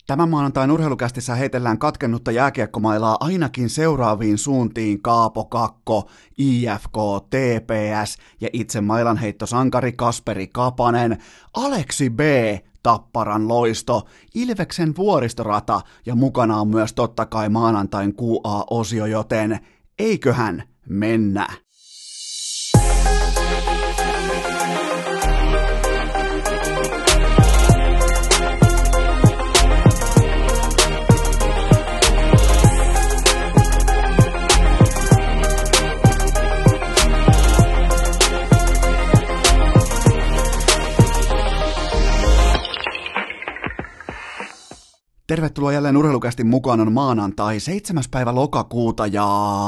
Tämän maanantain urheilukästissä heitellään katkennutta jääkiekkomailaa ainakin seuraaviin suuntiin Kaapo Kakko, IFK, TPS ja itse mailanheittosankari Kasperi Kapanen, Aleksi B, Tapparan Loisto, Ilveksen vuoristorata ja mukana on myös totta kai maanantain QA-osio, joten eiköhän mennä. Tervetuloa jälleen urheilukästin mukaan, on maanantai 7. päivä lokakuuta ja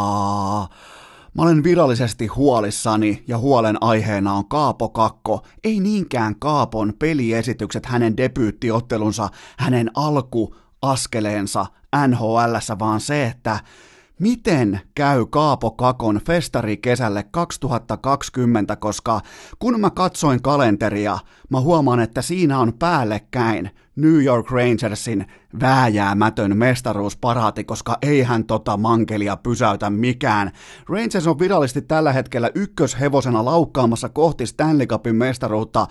mä olen virallisesti huolissani ja huolen aiheena on Kaapo Kakko, ei niinkään Kaapon peliesitykset, hänen debyyttiottelunsa, hänen alkuaskeleensa NHL:ssä, vaan se, että miten käy Kaapo Kakon festari kesälle 2020, koska kun mä katsoin kalenteria, mä huomaan, että siinä on päällekkäin New York Rangersin vääjäämätön mestaruusparaati, koska eihän tota mankelia pysäytä mikään. Rangers on virallisesti tällä hetkellä ykköshevosena laukkaamassa kohti Stanley Cupin mestaruutta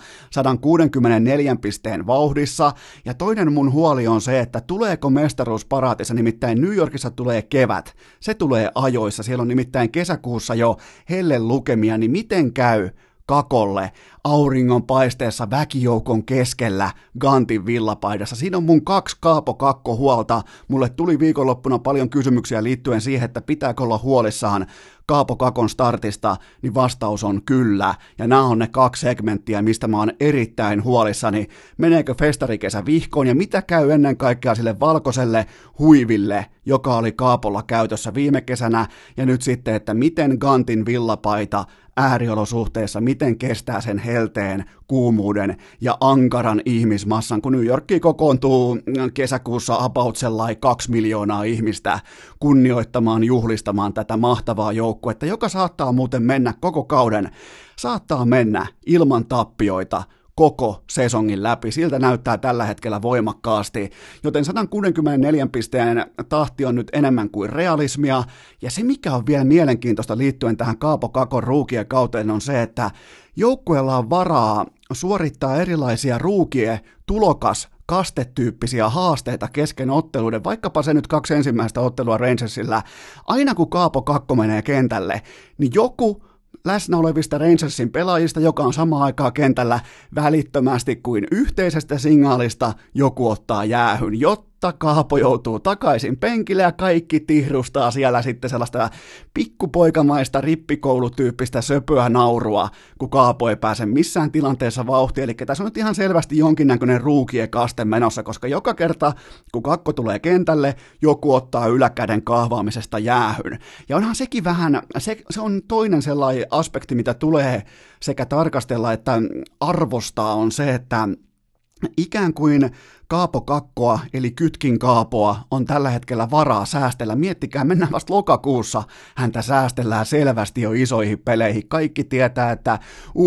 164 pisteen vauhdissa, ja toinen mun huoli on se, että tuleeko mestaruusparaatissa, nimittäin New Yorkissa tulee kevät, se tulee ajoissa, siellä on nimittäin kesäkuussa jo helle lukemia, niin miten käy Kakolle auringon paisteessa väkijoukon keskellä Gantin villapaidassa? Siinä on mun 2 Kaapo Kakko huolta. Mulle tuli viikonloppuna paljon kysymyksiä liittyen siihen, että pitääkö olla huolissaan Kaapo Kakon startista, niin vastaus on kyllä. Ja nämä on ne 2 segmenttiä, mistä mä oon erittäin huolissani. Meneekö festarikesä vihkoon ja mitä käy ennen kaikkea sille valkoiselle huiville, joka oli Kaapolla käytössä viime kesänä, ja nyt sitten, että miten Gantin villapaita ääriolosuhteissa, miten kestää sen helteen, kuumuuden ja ankaran ihmismassan, kun New Yorkiin kokoontuu kesäkuussa about 2 miljoonaa ihmistä kunnioittamaan, juhlistamaan tätä mahtavaa joukkuetta, joka saattaa muuten mennä koko kauden, saattaa mennä ilman tappioita koko sesongin läpi. Siltä näyttää tällä hetkellä voimakkaasti, joten 164 pisteen tahti on nyt enemmän kuin realismia, ja se mikä on vielä mielenkiintoista liittyen tähän Kaapo Kakon ruukien kauteen on se, että joukkueella on varaa suorittaa erilaisia ruukien kastetyyppisiä haasteita kesken otteluiden, vaikkapa se nyt 2 ensimmäistä ottelua Rangersillä. Aina kun Kaapo Kakko menee kentälle, niin joku läsnä olevista Rangersin pelaajista, joka on samaan aikaan kentällä, välittömästi kuin yhteisestä signaalista joku ottaa jäähyn, jotta Kaapo joutuu takaisin penkille ja kaikki tihrustaa siellä sitten sellaista pikkupoikamaista rippikoulutyyppistä söpöä naurua, kun Kaapo ei pääse missään tilanteessa vauhtiin. Eli tässä on nyt ihan selvästi jonkinnäköinen ruukien kaste menossa, koska joka kerta, kun Kakko tulee kentälle, joku ottaa yläkäden kahvaamisesta jäähyn. Ja onhan sekin vähän, se on toinen sellainen aspekti, mitä tulee sekä tarkastella että arvostaa, on se, että ikään kuin Kaapo Kakkoa, eli Kytkin Kaapoa, on tällä hetkellä varaa säästellä. Miettikää, mennään vasta lokakuussa, häntä säästellään selvästi jo isoihin peleihin. Kaikki tietää, että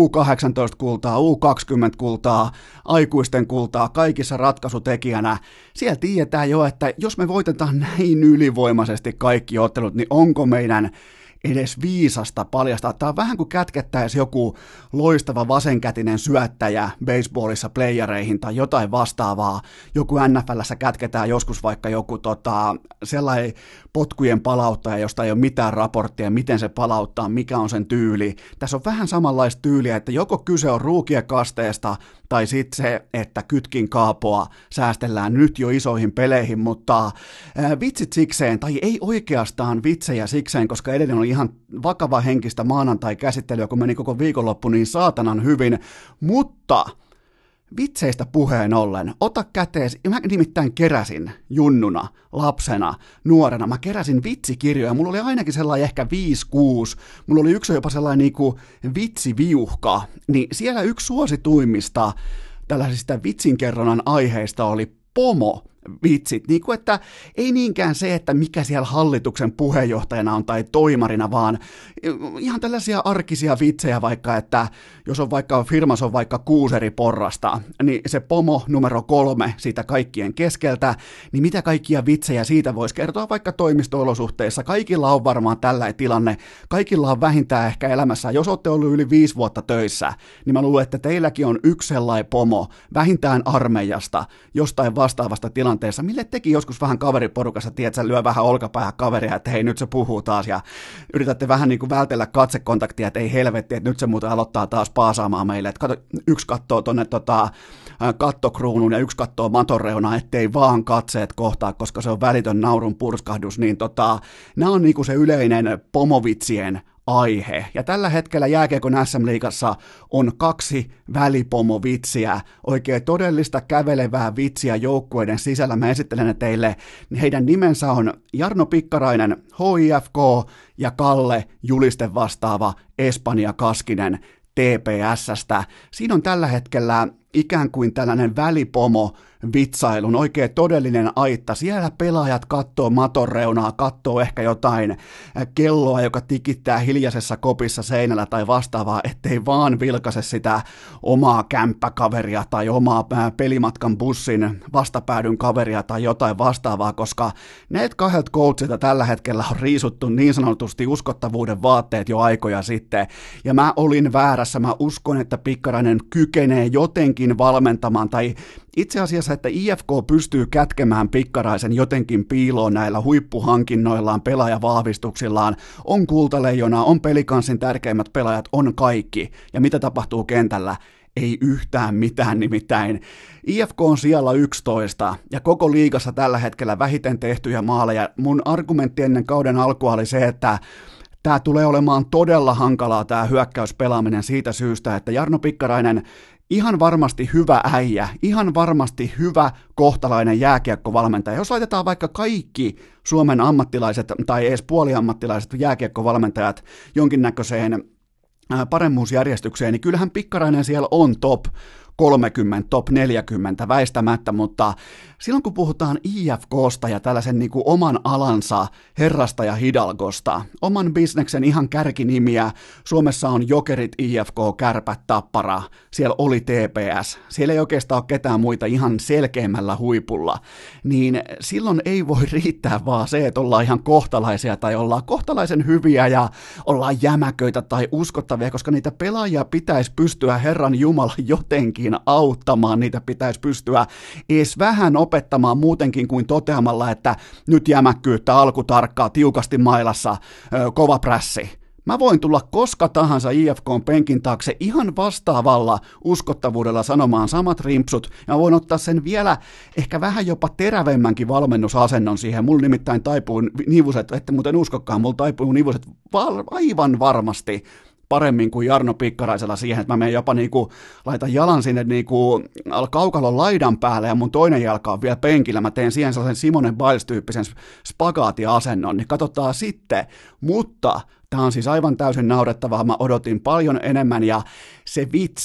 U18-kultaa, U20-kultaa, aikuisten kultaa, kaikissa ratkaisutekijänä. Siellä tiedetään jo, että jos me voitetaan näin ylivoimaisesti kaikki ottelut, niin onko meidän edes viisasta paljastaa. Tämä on vähän kuin kätkettäisi joku loistava vasenkätinen syöttäjä baseballissa playereihin tai jotain vastaavaa. Joku NFL:ssä kätketään joskus vaikka joku sellainen potkujen palauttaja, josta ei ole mitään raporttia, miten se palauttaa, mikä on sen tyyli. Tässä on vähän samanlaista tyyliä, että joko kyse on ruukiekasteesta tai sitten se, että Kytkin Kaapoa säästellään nyt jo isoihin peleihin, mutta vitsit sikseen, tai ei oikeastaan vitsejä sikseen, koska edelleen on ihan vakava henkistä maanantai-käsittelyä, kun meni koko viikonloppu niin saatanan hyvin, mutta vitseistä puheen ollen, ota kätees, mä nimittäin keräsin junnuna, lapsena, nuorena, mä keräsin vitsikirjoja, mulla oli ainakin sellainen ehkä 5-6, mulla oli yksi jopa sellainen niinku vitsiviuhka, niin siellä yksi suosituimmista tällaisista vitsinkerronnan aiheista oli pomo, vitsit, niin kuin että ei niinkään se, että mikä siellä hallituksen puheenjohtajana on tai toimarina, vaan ihan tällaisia arkisia vitsejä vaikka, että jos on vaikka firmassa on vaikka 6 eri porrasta, niin se pomo numero 3 siitä kaikkien keskeltä, niin mitä kaikkia vitsejä siitä voisi kertoa vaikka toimisto-olosuhteissa. Kaikilla on varmaan tällainen tilanne, kaikilla on vähintään ehkä elämässä, jos olette ollut yli 5 vuotta töissä, niin mä luulen, että teilläkin on yksi sellainen pomo, vähintään armeijasta, jostain vastaavasta tilanteessa, mille teki joskus vähän kaveriporukassa, tiedätkö, lyö vähän olkapäähän kaveria, että hei, nyt se puhuu taas, ja yritätte vähän niin kuin vältellä katsekontaktia, että ei helvetti, että nyt se muuten aloittaa taas paasaamaan meille, että yksi katsoo tonne kattokruunun ja yksi katsoo maton reunaa, ettei vaan katseet kohtaa, koska se on välitön naurun purskahdus, niin nämä on niinku se yleinen pomovitsien aihe. Ja tällä hetkellä jääkiekon SM-liigassa on 2 välipomovitsiä, oikein todellista kävelevää vitsiä joukkueiden sisällä. Mä esittelen ne teille. Heidän nimensä on Jarno Pikkarainen, HIFK, ja Kalle Juliste vastaava Espanja Kaskinen TPS:stä. Siinä on tällä hetkellä ikään kuin tällainen välipomo vitsailun, oikein todellinen aitta. Siellä pelaajat kattoo maton reunaa, kattoo ehkä jotain kelloa, joka tikittää hiljaisessa kopissa seinällä tai vastaavaa, ettei vaan vilkaise sitä omaa kämppäkaveria tai omaa pelimatkan bussin vastapäädyn kaveria tai jotain vastaavaa, koska näitä 2 coachilta tällä hetkellä on riisuttu niin sanotusti uskottavuuden vaatteet jo aikoja sitten, ja mä olin väärässä, mä uskon, että Pikkarainen kykenee jotenkin valmentamaan, tai itse asiassa, että IFK pystyy kätkemään Pikkaraisen jotenkin piiloon näillä huippuhankinnoillaan, pelaajavahvistuksillaan, on Kultaleijonaa, on Pelikansin tärkeimmät pelaajat, on kaikki. Ja mitä tapahtuu kentällä? Ei yhtään mitään, nimittäin IFK on siellä 11 ja koko liigassa tällä hetkellä vähiten tehtyjä maaleja. Mun argumentti ennen kauden alkua oli se, että tämä tulee olemaan todella hankalaa tämä hyökkäyspelaaminen siitä syystä, että Jarno Pikkarainen ihan varmasti hyvä äijä, ihan varmasti hyvä kohtalainen jääkiekkovalmentaja. Jos laitetaan vaikka kaikki Suomen ammattilaiset tai edes puoliammattilaiset jääkiekkovalmentajat jonkinnäköiseen paremmuusjärjestykseen, niin kyllähän Pikkarainen siellä on top 30, top 40 väistämättä, mutta silloin kun puhutaan IFKsta ja tällaisen niin kuin oman alansa herrasta ja hidalgosta, oman bisneksen ihan kärkinimiä, Suomessa on Jokerit, IFK, Kärpät, Tappara, siellä oli TPS, siellä ei oikeastaan ole ketään muita ihan selkeämmällä huipulla, niin silloin ei voi riittää vaan se, että ollaan ihan kohtalaisia tai ollaan kohtalaisen hyviä ja ollaan jämäköitä tai uskottavia, koska niitä pelaajia pitäisi pystyä Herran Jumala jotenkin auttamaan, niitä pitäisi pystyä edes vähän opettamaan muutenkin kuin toteamalla, että nyt jämäkkyyttä, alkutarkkaa, tiukasti mailassa, kova prässi. Mä voin tulla koska tahansa IFK:n penkin taakse ihan vastaavalla uskottavuudella sanomaan samat rimpsut, ja mä voin ottaa sen vielä ehkä vähän jopa terävemmänkin valmennusasennon siihen. Mulla nimittäin taipuu nivuset, ette muuten uskokaan, mulla taipuu nivuset aivan varmasti paremmin kuin Jarno Pikkaraisella siihen, että mä menen jopa laitan jalan sinne kaukalon laidan päälle ja mun toinen jalka on vielä penkillä, mä teen siihen sellaisen Simone Biles-tyyppisen spagaatiasennon, niin katsotaan sitten, mutta tämä on siis aivan täysin naurettavaa, mä odotin paljon enemmän ja se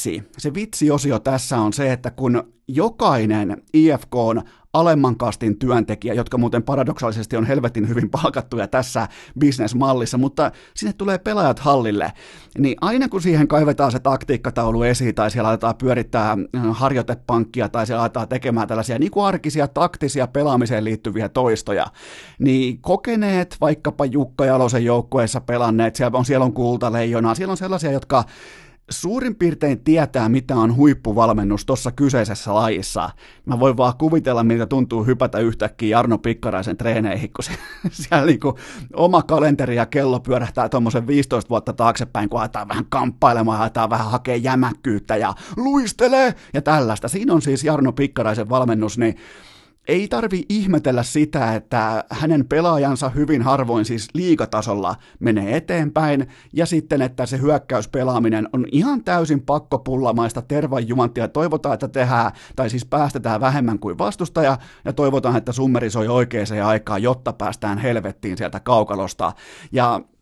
vitsiosio tässä on se, että kun jokainen IFK:n alemman kastin työntekijä, jotka muuten paradoksaalisesti on helvetin hyvin palkattuja tässä bisnesmallissa, mutta sinne tulee pelaajat hallille, niin aina kun siihen kaivetaan se taktiikkataulu esiin tai siellä aletaan pyörittää harjoitepankkia tai siellä aletaan tekemään tällaisia niin kuin arkisia taktisia pelaamiseen liittyviä toistoja, niin kokeneet vaikkapa Jukka Jalosen joukkueessa pelanneet, siellä on Kultaleijonaa, siellä on sellaisia, jotka suurin piirtein tietää, mitä on huippuvalmennus tuossa kyseisessä lajissa. Mä voin vaan kuvitella, miltä tuntuu hypätä yhtäkkiä Jarno Pikkaraisen treeneihin, kun siellä oma kalenteri ja kello pyörähtää tuommoisen 15 vuotta taaksepäin, kun aletaan vähän kamppailemaan, aletaan vähän hakea jämäkkyyttä ja luistele ja tällaista. Siinä on siis Jarno Pikkaraisen valmennus, niin ei tarvi ihmetellä sitä, että hänen pelaajansa hyvin harvoin siis liigatasolla menee eteenpäin, ja sitten, että se hyökkäyspelaaminen on ihan täysin pakkopullamaista tervanjuanttia. Toivotaan, että tehdään, tai siis päästetään vähemmän kuin vastustaja, ja toivotaan, että summerisoi oikeaan aikaan, jotta päästään helvettiin sieltä kaukalosta. Ja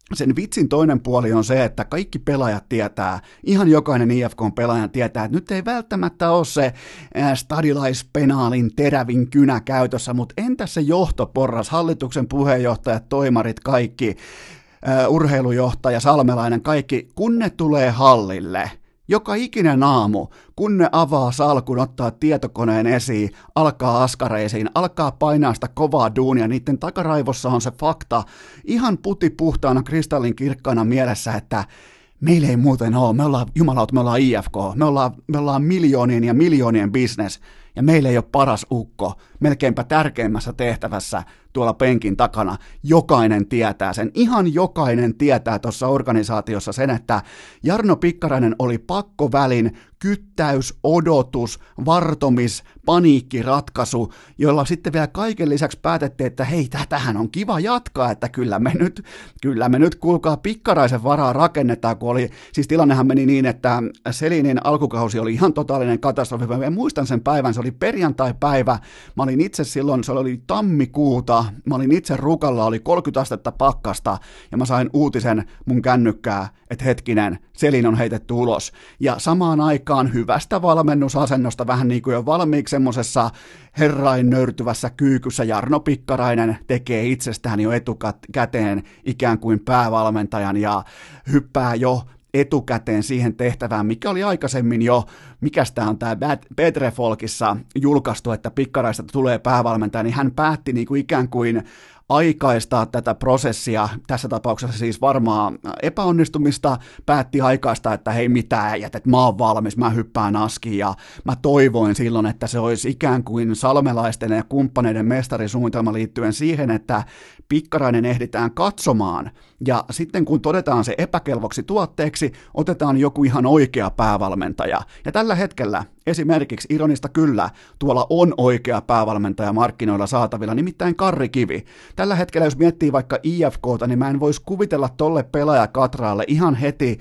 sen vitsin toinen puoli on se, että kaikki pelaajat tietää, ihan jokainen IFK-pelaaja tietää, että nyt ei välttämättä ole se stadilaispenaalin terävin kynä käytössä, mutta entäs se johtoporras, hallituksen puheenjohtajat, toimarit, kaikki, urheilujohtaja, Salmelainen, kaikki, kun ne tulee hallille, joka ikinen aamu, kun ne avaa salkun, ottaa tietokoneen esiin, alkaa askareisiin, alkaa painaa sitä kovaa duunia, niiden takaraivossa on se fakta ihan putipuhtaana, kristallin kirkkaana mielessä, että meillä ei muuten ole, me ollaan IFK, me ollaan miljoonien ja miljoonien business, ja meillä ei ole paras ukko, melkeinpä tärkeimmässä tehtävässä tuolla penkin takana. Jokainen tietää sen, ihan jokainen tietää tuossa organisaatiossa sen, että Jarno Pikkarainen oli pakkovälin, kyttäys, odotus, vartomis, paniikkiratkaisu, jolla sitten vielä kaiken lisäksi päätettiin, että hei, tähän on kiva jatkaa, että kyllä me nyt kuulkaa Pikkaraisen varaa rakennetaan, kun oli, siis tilannehan meni niin, että Selinin alkukausi oli ihan totaalinen katastrofi, mä muistan sen päivän, se oli perjantai-päivä, mä olin itse silloin, se oli tammikuuta, mä olin itse Rukalla, oli 30 astetta pakkasta, ja mä sain uutisen mun kännykkää, että hetkinen, Selin on heitetty ulos, ja samaan aikaan hyvästä valmennusasennosta, vähän niin kuin jo valmiiksi semmosessa herrain nöyrtyvässä kyykyssä, Jarno Pikkarainen tekee itsestään jo etukäteen ikään kuin päävalmentajan, ja hyppää jo etukäteen siihen tehtävään, mikä oli aikaisemmin jo, mikäs tämä on tämä Petrefolkissa julkaistu, että Pikkaraista tulee päävalmentaja, niin hän päätti niin kuin ikään kuin aikaistaa tätä prosessia, tässä tapauksessa siis varmaa epäonnistumista, päätti aikaistaa, että hei mitään äijät, että mä oon valmis, mä hyppään askiin, ja mä toivoin silloin, että se olisi ikään kuin salmelaisten ja kumppaneiden mestarisuunnitelma liittyen siihen, että Pikkarainen ehditään katsomaan, ja sitten kun todetaan se epäkelvoksi tuotteeksi, otetaan joku ihan oikea päävalmentaja, ja tällä hetkellä esimerkiksi ironista kyllä, tuolla on oikea päävalmentaja markkinoilla saatavilla, nimittäin Karri Kivi. Tällä hetkellä, jos miettii vaikka IFKta, niin mä en voisi kuvitella tolle pelaajakatraalle ihan heti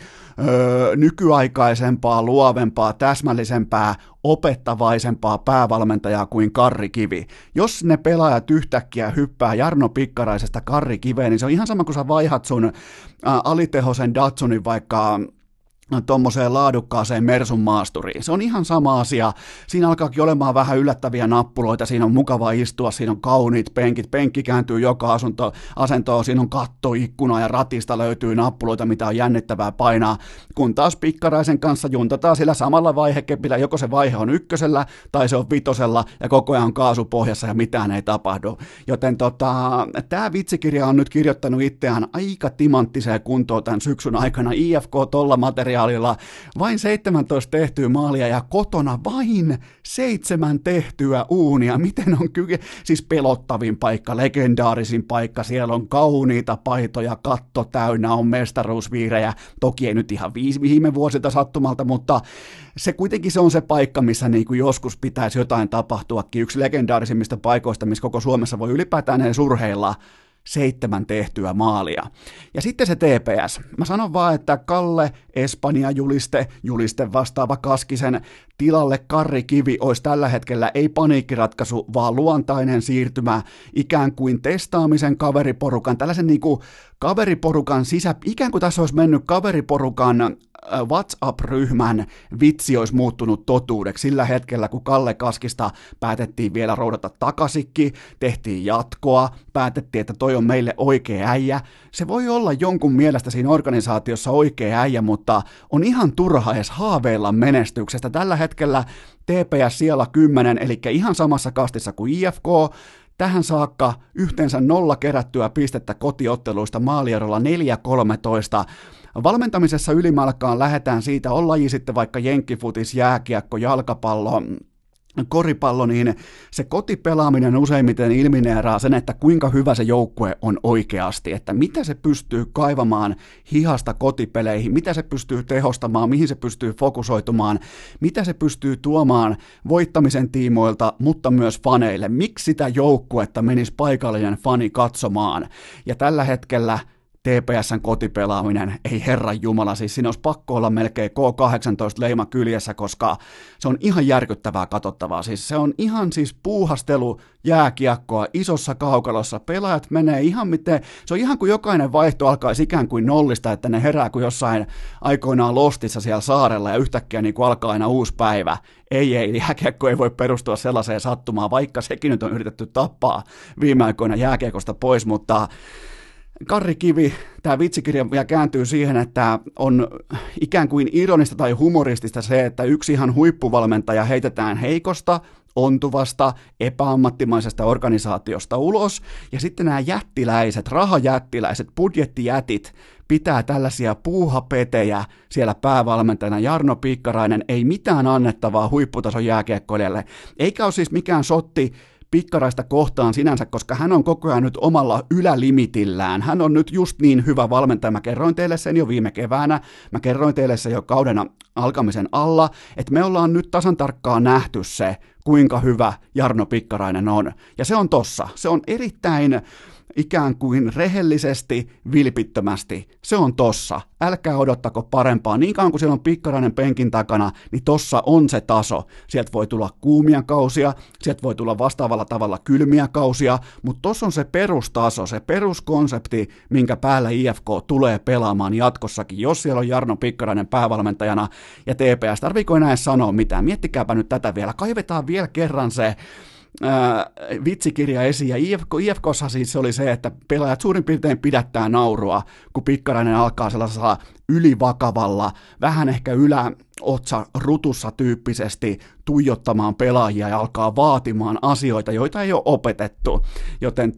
nykyaikaisempaa, luovempaa, täsmällisempää, opettavaisempaa päävalmentajaa kuin Karri Kivi. Jos ne pelaajat yhtäkkiä hyppää Jarno Pikkaraisesta Karri Kiveen, niin se on ihan sama kuin sä vaihat sun alitehosen Datsunin vaikka tuommoiseen laadukkaaseen Mersun maasturiin. Se on ihan sama asia. Siinä alkaakin olemaan vähän yllättäviä nappuloita, siinä on mukava istua, siinä on kauniit penkit, penkki kääntyy joka asentoon, siinä on kattoikkuna ja ratista löytyy nappuloita, mitä on jännittävää painaa, kun taas Pikkaraisen kanssa juntataan sillä samalla vaihekepillä, joko se vaihe on ykkösellä tai se on vitosella ja koko ajan on kaasupohjassa ja mitään ei tapahdu. Joten tämä vitsikirja on nyt kirjoittanut itseään aika timanttiseen kuntoon tämän syksyn aikana. IFK tolla materiaalilla vain 17 tehtyä maalia ja kotona vain 7 tehtyä uunia. Miten on siis pelottavin paikka, legendaarisin paikka, siellä on kauniita paitoja, katto täynnä, on mestaruusviirejä, toki ei nyt ihan viime vuosilta sattumalta, mutta se kuitenkin se on se paikka, missä niin kuin joskus pitäisi jotain tapahtuakin, yksi legendaarisimmista paikoista, missä koko Suomessa voi ylipäätään edes urheilla, 7 tehtyä maalia. Ja sitten se TPS. Mä sanon vaan, että Kalle Espanja juliste vastaava Kaskisen tilalle Karri Kivi olisi tällä hetkellä ei paniikkiratkaisu, vaan luontainen siirtymä ikään kuin testaamisen kaveriporukan, tällaisen niin kuin kaveriporukan ikään kuin tässä olisi mennyt kaveriporukan WhatsApp-ryhmän vitsi olisi muuttunut totuudeksi sillä hetkellä, kun Kalle Kaskista päätettiin vielä roudata takaisinkin, tehtiin jatkoa, päätettiin, että toi on meille oikea äijä. Se voi olla jonkun mielestä siinä organisaatiossa oikea äijä, mutta on ihan turha edes haaveilla menestyksestä. Tällä hetkellä TPS siellä 10, eli ihan samassa kastissa kuin IFK, tähän saakka yhteensä 0 kerättyä pistettä kotiotteluista maalierolla 4-13. Valmentamisessa ylimalkaan lähdetään siitä, on laji sitten vaikka jenkkifutis, jääkiekko, jalkapallo, koripallo, niin se kotipelaaminen useimmiten ilmineeraa sen, että kuinka hyvä se joukkue on oikeasti, että mitä se pystyy kaivamaan hihasta kotipeleihin, mitä se pystyy tehostamaan, mihin se pystyy fokusoitumaan, mitä se pystyy tuomaan voittamisen tiimoilta, mutta myös faneille. Miksi sitä joukkuetta menisi paikallinen fani katsomaan? Ja tällä hetkellä TPS:n kotipelaaminen, ei herran jumala, siis siinä olisi pakko olla melkein K18-leima kyljessä, koska se on ihan järkyttävää katsottavaa, siis se on ihan siis puuhastelu jääkiekkoa isossa kaukalossa, pelaajat menee ihan miten, se on ihan kuin jokainen vaihto alkaisi ikään kuin nollista, että ne herää kuin jossain aikoinaan Lostissa siellä saarella ja yhtäkkiä niin kuin alkaa aina uusi päivä. Ei, jääkiekko ei voi perustua sellaiseen sattumaan, vaikka sekin nyt on yritetty tappaa viime aikoina jääkiekosta pois, mutta Karri Kivi, tämä vitsikirja vielä kääntyy siihen, että on ikään kuin ironista tai humoristista se, että yksi ihan huippuvalmentaja heitetään heikosta, ontuvasta, epäammattimaisesta organisaatiosta ulos, ja sitten nämä jättiläiset, rahajättiläiset, budjettijätit pitää tällaisia puuhapetejä siellä päävalmentajana. Jarno Pikkarainen, ei mitään annettavaa huipputason jääkiekkoilijalle, eikä ole siis mikään sotti Pikkaraista kohtaan sinänsä, koska hän on koko ajan nyt omalla ylälimitillään. Hän on nyt just niin hyvä valmentaja. Mä kerroin teille sen jo viime keväänä, mä kerroin teille sen jo kauden alkamisen alla, että me ollaan nyt tasan tarkkaan nähty se, kuinka hyvä Jarno Pikkarainen on. Ja se on tossa. Se on erittäin ikään kuin rehellisesti, vilpittömästi. Se on tossa. Älkää odottako parempaa. Niin kauan kuin siellä on Pikkarainen penkin takana, niin tossa on se taso. Sieltä voi tulla kuumia kausia, sieltä voi tulla vastaavalla tavalla kylmiä kausia, mutta tossa on se perustaso, se peruskonsepti, minkä päällä IFK tulee pelaamaan jatkossakin, jos siellä on Jarno Pikkarainen päävalmentajana ja TPS. Tarviiko enää sanoa mitään? Miettikääpä nyt tätä vielä. Kaivetaan vielä kerran se vitsikirja esiin, ja IFKssa siis se oli se, että pelaajat suurin piirtein pidättää naurua, kun Pikkarainen alkaa sellaisella ylivakavalla, vähän ehkä yläotsa rutussa tyyppisesti tuijottamaan pelaajia ja alkaa vaatimaan asioita, joita ei ole opetettu, joten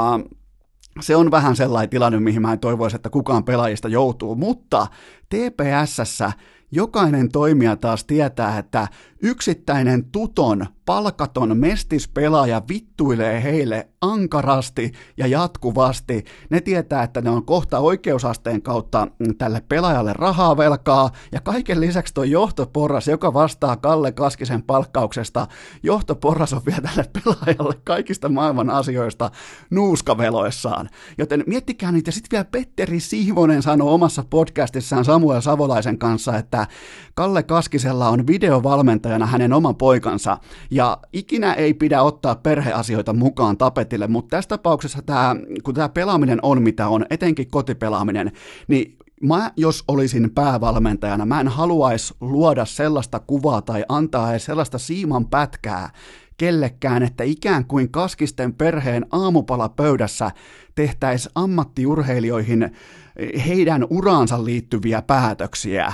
se on vähän sellainen tilanne, mihin mä en toivoisi, että kukaan pelaajista joutuu, mutta TPS:ssä jokainen toimija taas tietää, että yksittäinen tuton, palkaton mestispelaaja vittuilee heille ankarasti ja jatkuvasti. Ne tietää, että ne on kohta oikeusasteen kautta tälle pelaajalle rahaa velkaa, ja kaiken lisäksi tuo johtoporras, joka vastaa Kalle Kaskisen palkkauksesta, johtoporras on vielä tälle pelaajalle kaikista maailman asioista nuuskaveloissaan. Joten miettikää niitä. Sitten vielä Petteri Sihvonen sanoi omassa podcastissaan Samuel Savolaisen kanssa, että Kalle Kaskisella on videovalmentajana hänen oman poikansa, ja ikinä ei pidä ottaa perheasioita mukaan tapetille, mutta tässä tapauksessa kun tämä pelaaminen on mitä on, etenkin kotipelaaminen, niin mä, jos olisin päävalmentajana, mä en haluaisi luoda sellaista kuvaa tai antaa edes sellaista siiman pätkää kellekään, että ikään kuin Kaskisten perheen aamupalapöydässä tehtäisiin ammattiurheilijoihin heidän uraansa liittyviä päätöksiä.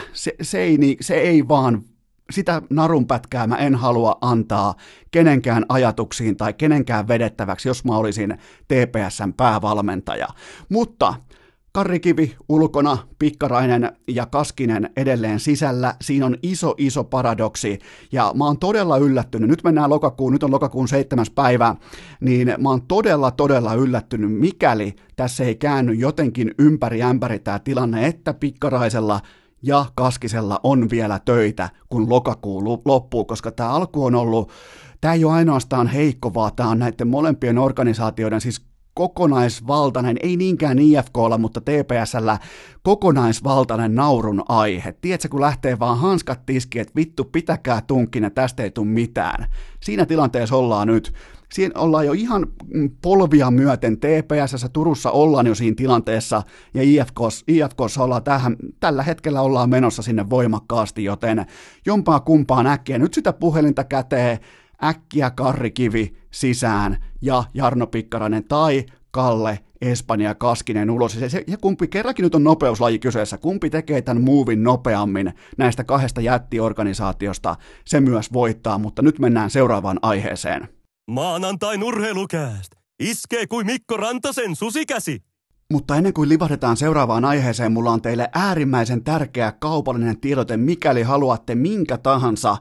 Se ei vaan, sitä narunpätkää mä en halua antaa kenenkään ajatuksiin tai kenenkään vedettäväksi, jos mä olisin TPS:n päävalmentaja. Mutta Karri Kivi ulkona, Pikkarainen ja Kaskinen edelleen sisällä. Siinä on iso paradoksi, ja mä oon todella yllättynyt. Nyt mennään nyt on lokakuun 7. päivä, niin mä oon todella yllättynyt, mikäli tässä ei käänny jotenkin ympäri ämpäri tämä tilanne, että Pikkaraisella ja Kaskisella on vielä töitä, kun lokakuu loppuu, koska tämä alku on ollut, tämä ei ole ainoastaan heikko, vaan tämä on näiden molempien organisaatioiden siis kokonaisvaltainen, ei niinkään IFK:lla, mutta TPS:llä kokonaisvaltainen naurun aihe. Tiedätkö, kun lähtee vaan hanskat tiskiin, että vittu, pitäkää tunkkina, tästä ei tule mitään. Siinä tilanteessa ollaan nyt. Siinä ollaan jo ihan polvia myöten TPS:ssä, Turussa ollaan jo siinä tilanteessa, ja IFK:ssa ollaan tällä hetkellä ollaan menossa sinne voimakkaasti, joten jompaa kumpaan äkkiä. Nyt sitä puhelinta käteen, äkkiä Karri Kivi sisään ja Jarno Pikkarainen tai Kalle Espanja Kaskinen ulos. Ja kumpi kerrankin nyt on nopeuslaji kyseessä, kumpi tekee tämän movin nopeammin näistä kahdesta jättiorganisaatiosta, se myös voittaa, mutta nyt mennään seuraavaan aiheeseen. Maanantain urheilukääst iskee kuin Mikko Rantasen susikäsi. Mutta ennen kuin livahdetaan seuraavaan aiheeseen, mulla on teille äärimmäisen tärkeä kaupallinen tiedote, mikäli haluatte minkä tahansa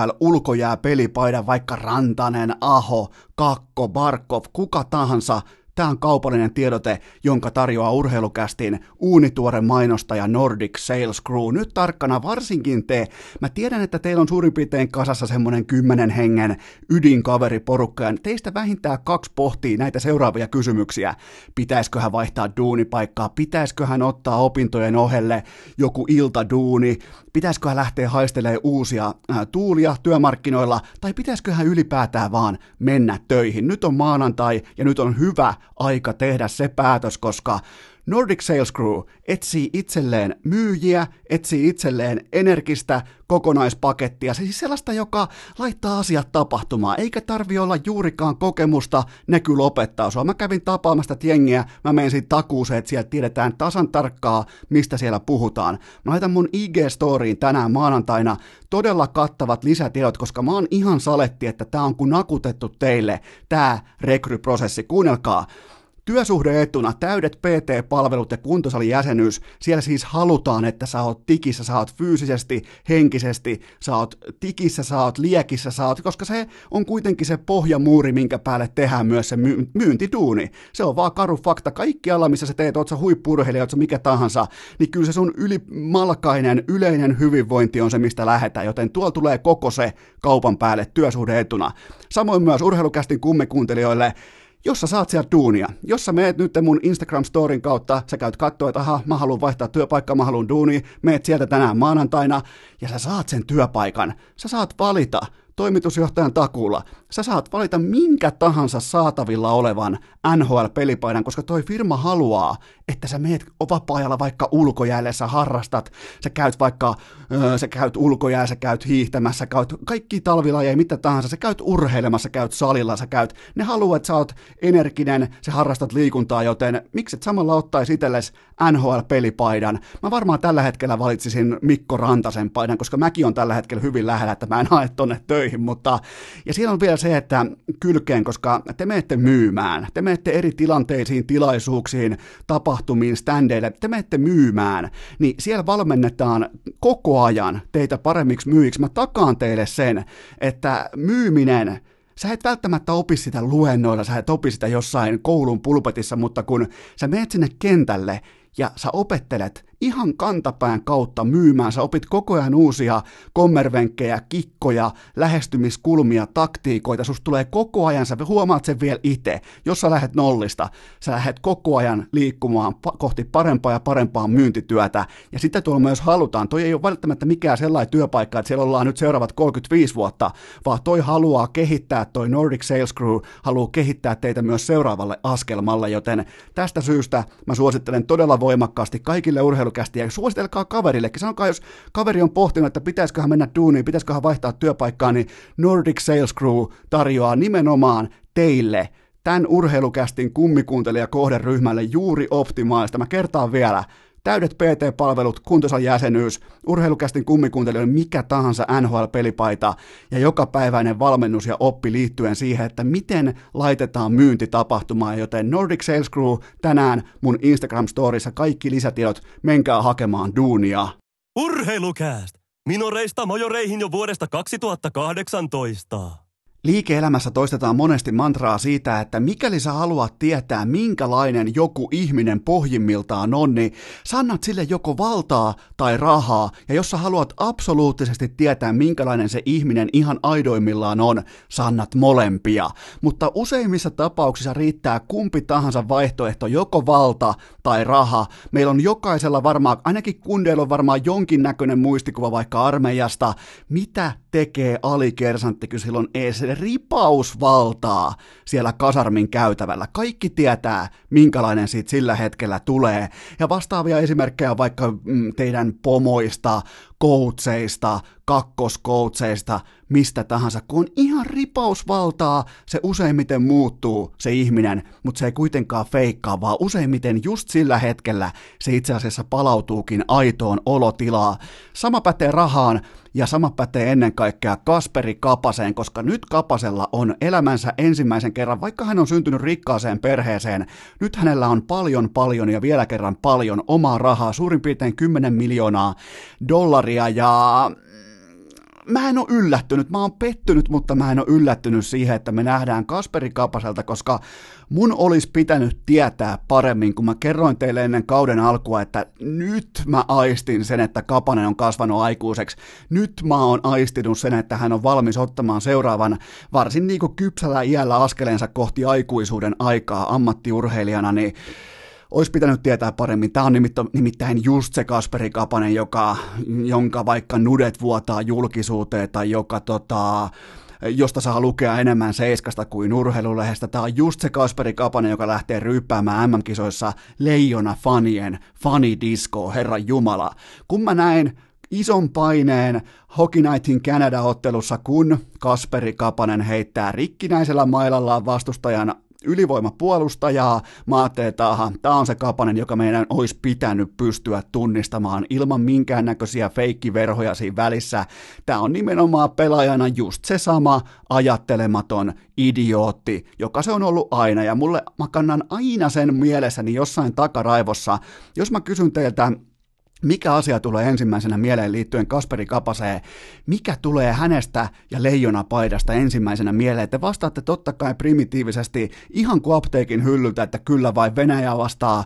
NHL-ulkojääpelipaidan, vaikka Rantanen, Aho, Kakko, Barkov, kuka tahansa Tämä on kaupallinen tiedote, jonka tarjoaa Urheilukästin uunituore mainostaja Nordic Sales Crew. Nyt tarkkana varsinkin te. Mä tiedän, että teillä on suurin piirtein kasassa semmoinen 10 hengen ydinkaveriporukka, ja teistä vähintään 2 pohtii näitä seuraavia kysymyksiä. Pitäisiköhän vaihtaa duunipaikkaa? Pitäisiköhän ottaa opintojen ohelle joku iltaduuni? Pitäisiköhän lähteä haistelemaan uusia tuulia työmarkkinoilla? Tai pitäisiköhän ylipäätään vaan mennä töihin? Nyt on maanantai ja nyt on hyvä aika tehdä se päätös, koska Nordic Sales Crew etsii itselleen myyjiä, etsii itselleen energistä kokonaispakettia, siis sellaista, joka laittaa asiat tapahtumaan, eikä tarvi olla juurikaan kokemusta, ne kyllä opettaa sua. Mä kävin tapaamasta jengiä, mä menen siitä takuuseen, että sieltä tiedetään tasan tarkkaa, mistä siellä puhutaan. Mä laitan mun IG-storiin tänään maanantaina todella kattavat lisätiedot, koska mä oon ihan saletti, että tää on kun nakutettu teille, tää rekryprosessi. Kuunnelkaa. Työsuhde-etuna täydet PT-palvelut ja kuntosalijäsenyys, siellä siis halutaan, että sä oot tikissä, sä oot fyysisesti, henkisesti, sä oot tikissä, sä oot liekissä, koska se on kuitenkin se pohjamuuri, minkä päälle tehdään myös se myyntiduuni. Se on vaan karu fakta, kaikkialla missä sä teet, oot sä huippu-urheilija, oot sä mikä tahansa, niin kyllä se sun ylimalkainen, yleinen hyvinvointi on se, mistä lähdetään, joten tuolla tulee koko se kaupan päälle työsuhde-etuna. Samoin myös Urheilukästin kummikuuntelijoille, jos sä saat sieltä duunia, jos sä meet nyt mun Instagram-storin kautta, sä käyt katsoa, että aha, mä haluan vaihtaa työpaikkaa, mä haluan duunia, meet sieltä tänään maanantaina, ja sä saat sen työpaikan, sä saat valita toimitusjohtajan takuulla, sä saat valita minkä tahansa saatavilla olevan NHL-pelipaidan, koska toi firma haluaa, että sä meet vapaa-ajalla vaikka ulkojäälle, sä harrastat, sä käyt ulkojäällä, sä käyt hiihtämässä, sä käyt kaikki talvilajeja, mitä tahansa, sä käyt urheilemassa, käyt salilla, ne haluaa, että sä oot energinen, sä harrastat liikuntaa, joten mikset samalla ottaisi itsellesi NHL-pelipaidan. Mä varmaan tällä hetkellä valitsisin Mikko Rantasen paidan, koska mäkin on tällä hetkellä hyvin lähellä, että mä en hae tonne töihin, mutta ja siellä on vielä se, että kylkeen, koska te menette myymään, te menette eri tilanteisiin, tilaisuuksiin, tapahtumiin, standeille, te menette myymään, niin siellä valmennetaan koko ajan teitä paremmiksi myyjiksi. Mä takaan teille sen, että myyminen, sä et välttämättä opi sitä luennoilla, sä et opi sitä jossain koulun pulpetissa, mutta kun sä menet sinne kentälle ja sä opettelet ihan kantapään kautta myymään, sä opit koko ajan uusia kommervenkkejä, kikkoja, lähestymiskulmia, taktiikoita, susta tulee koko ajan, sä huomaat sen vielä itse, jos sä lähdet nollista, sä lähdet koko ajan liikkumaan kohti parempaa ja parempaa myyntityötä, ja sitä tuolla myös halutaan, toi ei ole välttämättä mikään sellainen työpaikka, että siellä ollaan nyt seuraavat 35 vuotta, vaan toi haluaa kehittää, toi Nordic Sales Crew haluaa kehittää teitä myös seuraavalle askelmalle, joten tästä syystä mä suosittelen todella voimakkaasti kaikille urheilukästiä, ja suositelkaa kaverillekin. Sanokaa, jos kaveri on pohtinut, että pitäisiköhän mennä duuniin, pitäisiköhän vaihtaa työpaikkaa, niin Nordic Sales Crew tarjoaa nimenomaan teille tämän urheilukästin kummikuuntelijakohderyhmälle juuri optimaalista. Mä kertaan vielä. Täydet PT-palvelut, kuntosalijäsenyys, urheilukästin kummikuuntelijoille mikä tahansa NHL-pelipaita ja jokapäiväinen valmennus ja oppi liittyen siihen, että miten laitetaan myynti tapahtumaan, joten Nordic Sales Crew tänään mun Instagram-storissa kaikki lisätiedot, menkää hakemaan duunia. Urheilukääst! Minoreista majoreihin jo vuodesta 2018. Liike-elämässä toistetaan monesti mantraa siitä, että mikäli sä haluat tietää, minkälainen joku ihminen pohjimmiltaan on, niin sä annat sille joko valtaa tai rahaa, ja jos sä haluat absoluuttisesti tietää, minkälainen se ihminen ihan aidoimmillaan on, sä annat molempia. Mutta useimmissa tapauksissa riittää kumpi tahansa vaihtoehto, joko valta tai raha. Meillä on jokaisella varmaan, ainakin kundeilla on varmaan jonkinnäköinen muistikuva vaikka armeijasta, mitä tekee alikersantti, kun sillä on ees ripausvaltaa siellä kasarmin käytävällä. Kaikki tietää, minkälainen siitä sillä hetkellä tulee. Ja vastaavia esimerkkejä on vaikka teidän pomoista, coacheista, kakkoskoutseista, mistä tahansa, kun on ihan ripausvaltaa, se useimmiten muuttuu se ihminen, mutta se ei kuitenkaan feikkaa, vaan useimmiten just sillä hetkellä se itse asiassa palautuukin aitoon olotilaa. Sama pätee rahaan ja sama pätee ennen kaikkea Kasperi Kapaseen, koska nyt Kapasella on elämänsä ensimmäisen kerran, vaikka hän on syntynyt rikkaaseen perheeseen, nyt hänellä on paljon ja vielä kerran paljon omaa rahaa, suurin piirtein $10 miljoonaa, ja mä en ole yllättynyt, mä oon pettynyt, mutta mä en ole yllättynyt siihen, että me nähdään Kasperi Kapaselta, koska mun olisi pitänyt tietää paremmin, kun mä kerroin teille ennen kauden alkua, että nyt mä aistin sen, että Kapanen on kasvanut aikuiseksi, nyt mä oon aistinut sen, että hän on valmis ottamaan seuraavan varsin niin kuin kypsällä iällä askeleensa kohti aikuisuuden aikaa ammattiurheilijana, niin olisi pitänyt tietää paremmin. Tämä on nimittäin just se Kasperi Kapanen, jonka vaikka nudet vuotaa julkisuuteen tai josta saa lukea enemmän Seiskasta kuin Urheilulehdestä. Tämä on just se Kasperi Kapanen, joka lähtee ryyppäämään MM-kisoissa leijona-fanien fanidisco, herran jumala. Kun mä näin ison paineen Hockey Nightin Canada-ottelussa, kun Kasperi Kapanen heittää rikkinäisellä mailallaan vastustajan ylivoimapuolustajaa, mä ajattelin, että tämä on se Kapanen, joka meidän olisi pitänyt pystyä tunnistamaan ilman minkäännäköisiä feikkiverhoja siinä välissä. Tämä on nimenomaan pelaajana just se sama ajattelematon idiootti, joka se on ollut aina, ja mä kannan aina sen mielessäni jossain takaraivossa, jos mä kysyn teiltä, mikä asia tulee ensimmäisenä mieleen liittyen Kasperi Kapaseen? Mikä tulee hänestä ja leijonapaidasta ensimmäisenä mieleen? Te vastaatte totta kai primitiivisesti ihan kuin apteekin hyllyltä, että kyllä vai Venäjä vastaa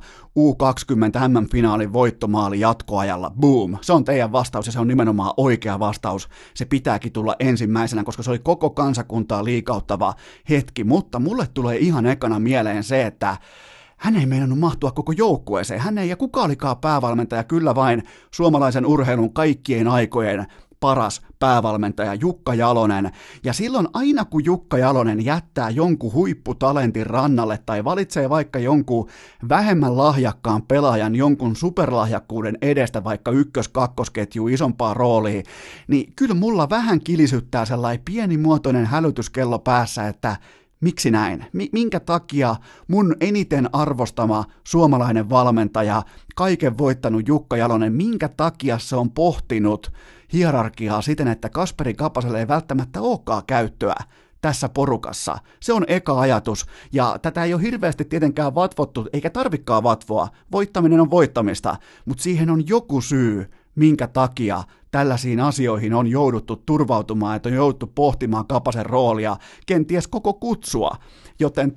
U20 MM-finaalin voittomaali jatkoajalla. Boom! Se on teidän vastaus ja se on nimenomaan oikea vastaus. Se pitääkin tulla ensimmäisenä, koska se oli koko kansakuntaa liikauttava hetki, mutta mulle tulee ihan ekana mieleen se, että hän ei meinannut mahtua koko joukkueeseen. Hän ei, ja kuka olikaan päävalmentaja, kyllä vain suomalaisen urheilun kaikkien aikojen paras päävalmentaja Jukka Jalonen. Ja silloin aina kun Jukka Jalonen jättää jonkun huipputalentin rannalle tai valitsee vaikka jonkun vähemmän lahjakkaan pelaajan jonkun superlahjakkuuden edestä vaikka ykkös-kakkosketju isompaa roolia, niin kyllä mulla vähän kilisyttää sellainen pienimuotoinen hälytyskello päässä, että miksi näin? Minkä takia mun eniten arvostama suomalainen valmentaja, kaiken voittanut Jukka Jalonen, minkä takia se on pohtinut hierarkiaa siten, että Kasperi Kapaselle ei välttämättä olekaan käyttöä tässä porukassa? Se on eka ajatus, ja tätä ei ole hirveästi tietenkään vatvottu, eikä tarvikaan vatvoa. Voittaminen on voittamista, mutta siihen on joku syy, minkä takia tällaisiin asioihin on jouduttu turvautumaan, että on jouduttu pohtimaan Kapasen roolia, kenties koko kutsua, joten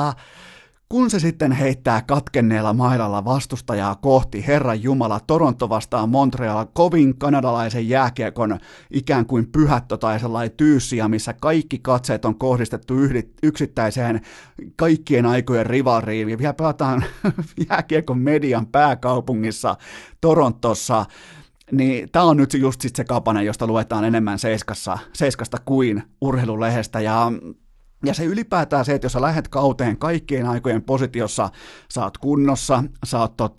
kun se sitten heittää katkenneella mailalla vastustajaa kohti, herran jumala, Toronto vastaan Montreal, kovin kanadalaisen jääkiekon ikään kuin pyhättö tai sellainen tyyssiä, missä kaikki katseet on kohdistettu yksittäiseen kaikkien aikojen rivalriin, ja vielä pelataan jääkiekon median pääkaupungissa Torontossa, niin tämä on nyt just sit se Kapanen, josta luetaan enemmän Seiskasta kuin Urheilulehdestä, ja se ylipäätään se, että jos sä lähdet kauteen kaikkien aikojen positiossa, sä oot kunnossa, sä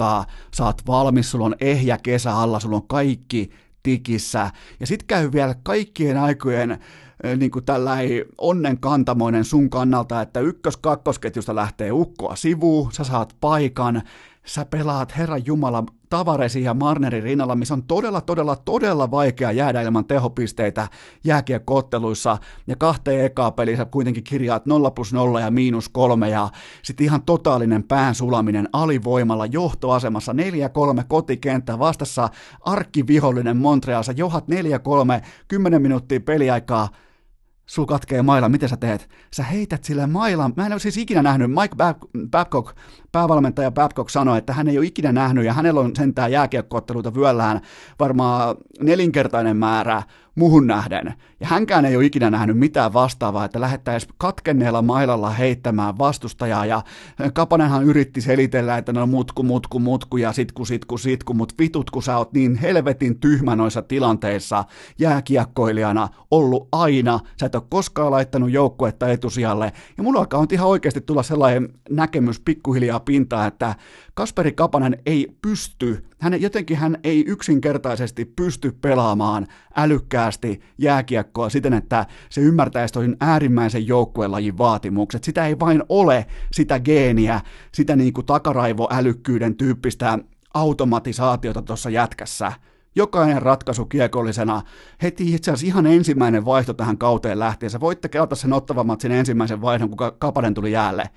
oot valmis, sulla on ehjä kesä alla, sulla on kaikki tikissä, ja sit käy vielä kaikkien aikojen niin kuin tällainen onnenkantamoinen sun kannalta, että ykkös-kakkosketjusta lähtee ukkoa sivuun, sä saat paikan, sä pelaat Herran Jumala Tavaresi ja Marnerin rinnalla, missä on todella vaikea jäädä ilman tehopisteitä jääkiekko-otteluissa, ja 2 ekaa peliä sä kuitenkin kirjaat 0+0 ja -3, ja sitten ihan totaalinen pään sulaminen alivoimalla johtoasemassa 4-3 kotikenttä vastassa arkkivihollinen Montreal, sä johat 4-3, 10 minuuttia peliaikaa, sul katkee maila, mitä sä teet? Sä heität sille mailan. Mä en ole siis ikinä nähnyt, Mike Babcock, päävalmentaja Babcock sanoi, että hän ei ole ikinä nähnyt, ja hänellä on sentään jääkiekko-otteluita vyöllään varmaan 4-kertainen määrä muhun nähden. Ja hänkään ei ole ikinä nähnyt mitään vastaavaa, että lähettäisiin katkenneella mailalla heittämään vastustajaa, ja Kapanenhan yritti selitellä, että no mutku ja sitku, mut vitut, kun sä oot niin helvetin tyhmä noissa tilanteissa jääkiekkoilijana ollut aina, sä et ole koskaan laittanut joukkuetta etusijalle, ja mulla alkaa ihan oikeasti tulla sellainen näkemys pikkuhiljaa pintaan, että Kasperi Kapanen ei pysty, hän ei yksinkertaisesti pysty pelaamaan älykkäästi jääkiekkoa siten, että se ymmärtäisi toisen äärimmäisen joukkuelajin vaatimukset. Sitä ei vain ole sitä geeniä, sitä niin kuin takaraivoälykkyyden tyyppistä automatisaatiota tuossa jätkässä. Jokainen ratkaisu kiekollisena, heti itse asiassa ihan ensimmäinen vaihto tähän kauteen lähtien. Sä voitte kelata sen Ottavan matsin ensimmäisen vaihdon, kun Kapanen tuli jäälle.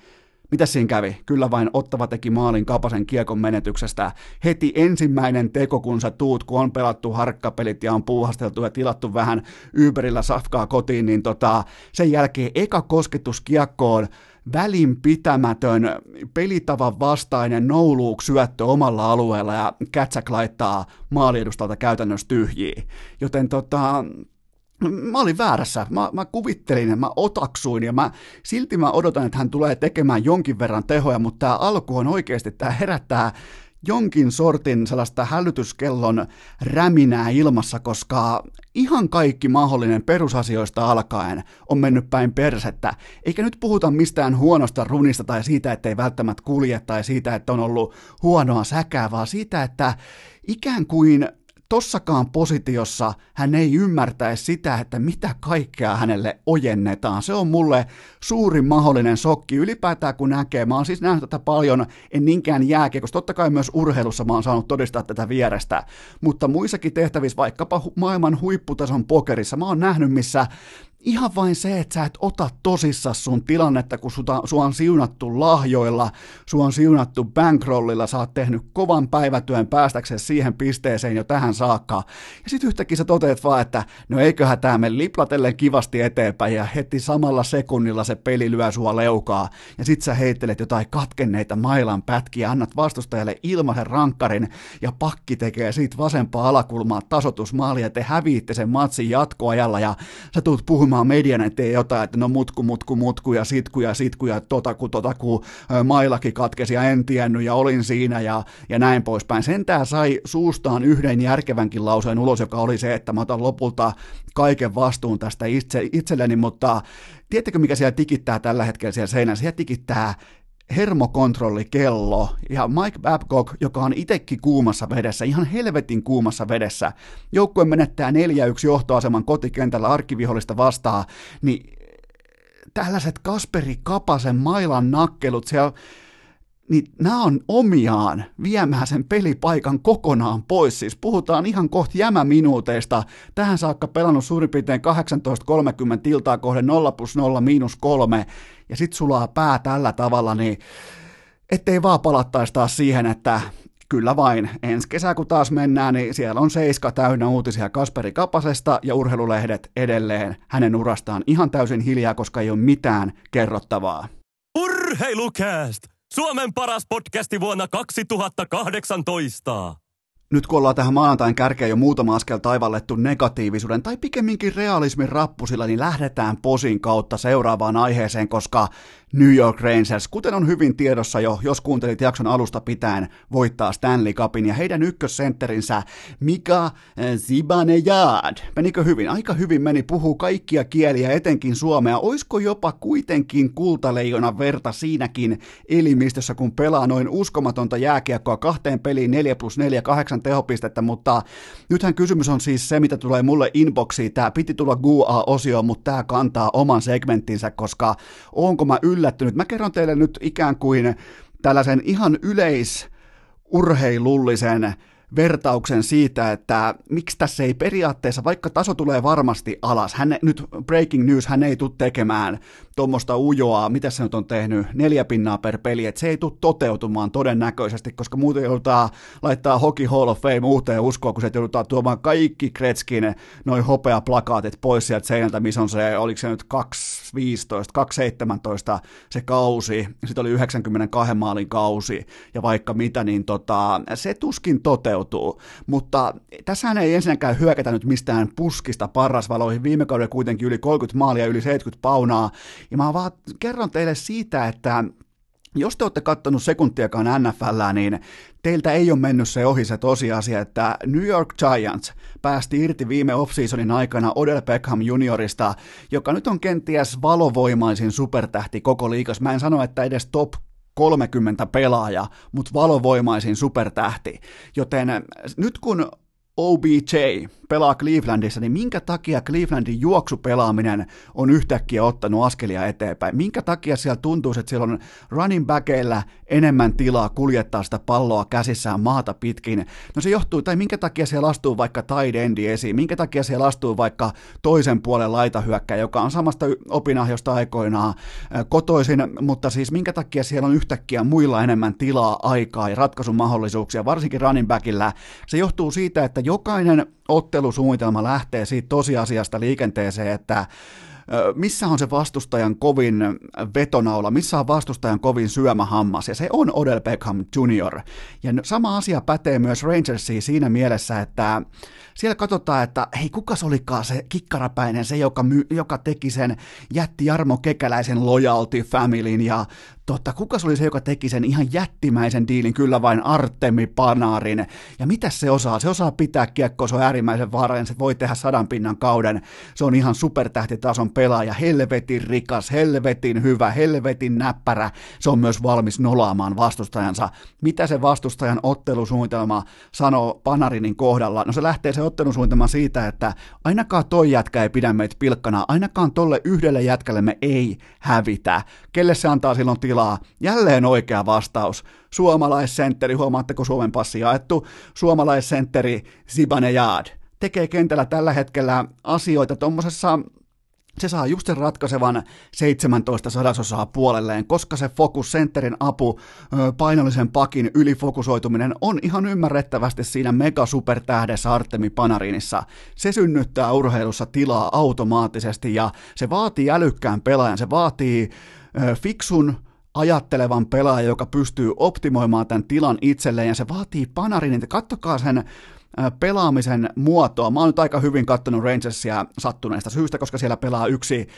Mitä siinä kävi? Kyllä vain Ottava teki maalin Kapasen kiekon menetyksestä. Heti ensimmäinen teko, kun sä tuut, kun on pelattu harkkapelit ja on puuhasteltu ja tilattu vähän Uberillä safkaa kotiin, niin sen jälkeen eka kosketus kiekkoon, välinpitämätön, pelitavan vastainen no-look syöttö omalla alueella ja Kätsäk laittaa maaliedustalta käytännössä tyhjiä. Joten mä olin väärässä, mä kuvittelin, mä otaksuin ja silti mä odotan, että hän tulee tekemään jonkin verran tehoja, mutta tää alku on oikeasti, tää herättää jonkin sortin sellaista hälytyskellon räminää ilmassa, koska ihan kaikki mahdollinen perusasioista alkaen on mennyt päin persettä. Eikä nyt puhuta mistään huonosta runista tai siitä, ettei välttämättä kulje tai siitä, että on ollut huonoa säkää, vaan siitä, että ikään kuin tossakaan positiossa hän ei ymmärtäisi sitä, että mitä kaikkea hänelle ojennetaan. Se on mulle suurin mahdollinen shokki ylipäätään, kun näkee. Mä oon siis nähnyt tätä paljon, en niinkään jääkiekossa, totta kai myös urheilussa mä oon saanut todistaa tätä vierestä, mutta muissakin tehtävissä, vaikkapa maailman huipputason pokerissa, mä oon nähnyt, missä ihan vain se, että sä et ota tosissaan sun tilannetta, kun sua on siunattu lahjoilla, sua on siunattu bankrollilla, sä oot tehnyt kovan päivätyön päästäksesi siihen pisteeseen jo tähän saakka. Ja sit yhtäkkiä sä toteat vaan, että no eiköhän tää mene liplatellen kivasti eteenpäin ja heti samalla sekunnilla se peli lyö sua leukaa. Ja sit sä heittelet jotain katkenneita mailan pätkiä, annat vastustajalle ilmaisen rankkarin ja pakki tekee siitä vasempaa alakulmaa tasoitusmaalia ja te häviitte sen matsin jatkoajalla ja sä tuut puhumaan median eteen jotain, että no mutku ja sitku ja totaku, mailakin katkesi ja en tiennyt ja olin siinä ja näin poispäin. Sentään sai suustaan yhden järkevänkin lauseen ulos, joka oli se, että mä otan lopulta kaiken vastuun tästä itselleni, mutta tiedättekö mikä siellä tikittää tällä hetkellä siellä seinässä? Siellä tikittää hermokontrollikello ja Mike Babcock, joka on itsekin kuumassa vedessä, ihan helvetin kuumassa vedessä. Joukkue menettää 4-1 johtoaseman kotikentällä arkkivihollista vastaan, niin tällaiset Kasperi Kapasen mailan nakkelut siellä, niin nämä on omiaan viemään sen pelipaikan kokonaan pois. Siis puhutaan ihan kohta jämäminuuteista. Tähän saakka pelannut suurin piirtein 18.30 iltaa kohden 0+0 -3, ja sit sulaa pää tällä tavalla, niin ettei vaan palattaisi taas siihen, että kyllä vain, ensi kesä kun taas mennään, niin siellä on Seiska täynnä uutisia Kasperi Kapasesta ja urheilulehdet edelleen hänen urastaan ihan täysin hiljaa, koska ei ole mitään kerrottavaa. Urheilukääst! Suomen paras podcasti vuonna 2018. Nyt kun ollaan tähän maanantain kärkeen jo muutama askel taivallettu negatiivisuuden tai pikemminkin realismin rappusilla, niin lähdetään posin kautta seuraavaan aiheeseen, koska New York Rangers, kuten on hyvin tiedossa jo, jos kuuntelit jakson alusta pitäen, voittaa Stanley Cupin ja heidän ykkössentterinsä Mika Zibanejad. Menikö hyvin? Aika hyvin meni, puhuu kaikkia kieliä, etenkin suomea. Oisko jopa kuitenkin kultaleijonan verta siinäkin elimistössä, kun pelaa noin uskomatonta jääkiekkoa 2 peliin 4+4, 8 tehopistettä, mutta nythän kysymys on siis se, mitä tulee mulle inboxiin. Tää piti tulla GUA-osio, mutta tää kantaa oman segmenttinsä, koska onko mä yllättynyt. Mä kerron teille nyt ikään kuin tällaisen ihan yleisurheilullisen vertauksen siitä, että miksi tässä ei periaatteessa, vaikka taso tulee varmasti alas, nyt breaking news, hän ei tule tekemään tuommoista ujoa, mitä se nyt on tehnyt, 4 pinnaa per peli, että se ei tule toteutumaan todennäköisesti, koska muuten joudutaan laittaa Hockey Hall of Fame uuteen uskoon, kun se joudutaan tuomaan kaikki Gretzkin noin hopeaplakaatit pois sieltä seinältä, missä on se, oliko se nyt 2.15, 2.17 se kausi, sitten oli 92 maalin kausi, ja vaikka mitä, niin se tuskin toteutuu. Mutta tässähän ei ensinnäkään hyökätä nyt mistään puskista parrasvaloihin, viime kaudella kuitenkin yli 30 maalia, yli 70 paunaa, ja mä vaan kerron teille siitä, että jos te olette kattonut sekuntiakaan NFL:ää, niin teiltä ei ole mennyt se ohi se tosiasia, että New York Giants päästi irti viime offseasonin aikana Odell Beckham juniorista, joka nyt on kenties valovoimaisin supertähti koko liigassa. Mä en sano, että edes top 30 pelaaja, mutta valovoimaisin supertähti. Joten nyt kun OBJ pelaa Clevelandissa, niin minkä takia Clevelandin juoksupelaaminen on yhtäkkiä ottanut askelia eteenpäin? Minkä takia siellä tuntuu, että siellä on running backeillä enemmän tilaa kuljettaa sitä palloa käsissään maata pitkin? No se johtuu, tai minkä takia siellä astuu vaikka tight endi esiin? Minkä takia siellä astuu vaikka toisen puolen laitahyökkäjä, joka on samasta opinahjosta aikoinaan kotoisin, mutta siis minkä takia siellä on yhtäkkiä muilla enemmän tilaa, aikaa ja ratkaisumahdollisuuksia, varsinkin running backillä? Se johtuu siitä, että jokainen ottelusuunnitelma lähtee siitä tosiasiasta liikenteeseen, että missä on se vastustajan kovin vetonaula, missä on vastustajan kovin syömähammas, ja se on Odell Beckham Jr. Ja sama asia pätee myös Rangersiin siinä mielessä, että siellä katsotaan, että hei, kukas olikaan se kikkarapäinen, se joka teki sen jätti Jarmo Kekäläisen Loyalty Familyn, ja kukas oli se, joka teki sen ihan jättimäisen diilin, kyllä vain Artemi Panarin, ja mitä se osaa? Se osaa pitää kiekkoa, se on äärimmäisen vaarallinen, se voi tehdä 100 pinnan kauden, se on ihan supertähtitason pelaaja, helvetin rikas, helvetin hyvä, helvetin näppärä, se on myös valmis nolaamaan vastustajansa. Mitä se vastustajan ottelusuunnitelma sanoo Panarinin kohdalla? No se lähtee se ottelusuunnitelma siitä, että ainakaan toi jätkä ei pidä meitä pilkkana, ainakaan tolle yhdelle jätkälle me ei hävitä. Kelle se antaa silloin tilaa? Jälleen oikea vastaus. Suomalaissentteri, huomaatteko Suomen passi jaettu? Suomalaissentteri Zibanejad tekee kentällä tällä hetkellä asioita tuommoisessa. Se saa just sen ratkaisevan 17% puolelleen, koska se fokus, sentterin apu, painollisen pakin ylifokusoituminen on ihan ymmärrettävästi siinä megasupertähdessä Artemi Panarinissa. Se synnyttää urheilussa tilaa automaattisesti ja se vaatii älykkään pelaajan, se vaatii fiksun ajattelevan pelaajan, joka pystyy optimoimaan tämän tilan itselleen ja se vaatii Panarinin, kattokaa sen pelaamisen muotoa. Mä oon nyt aika hyvin katsonut Rangersia sattuneesta syystä, koska siellä pelaa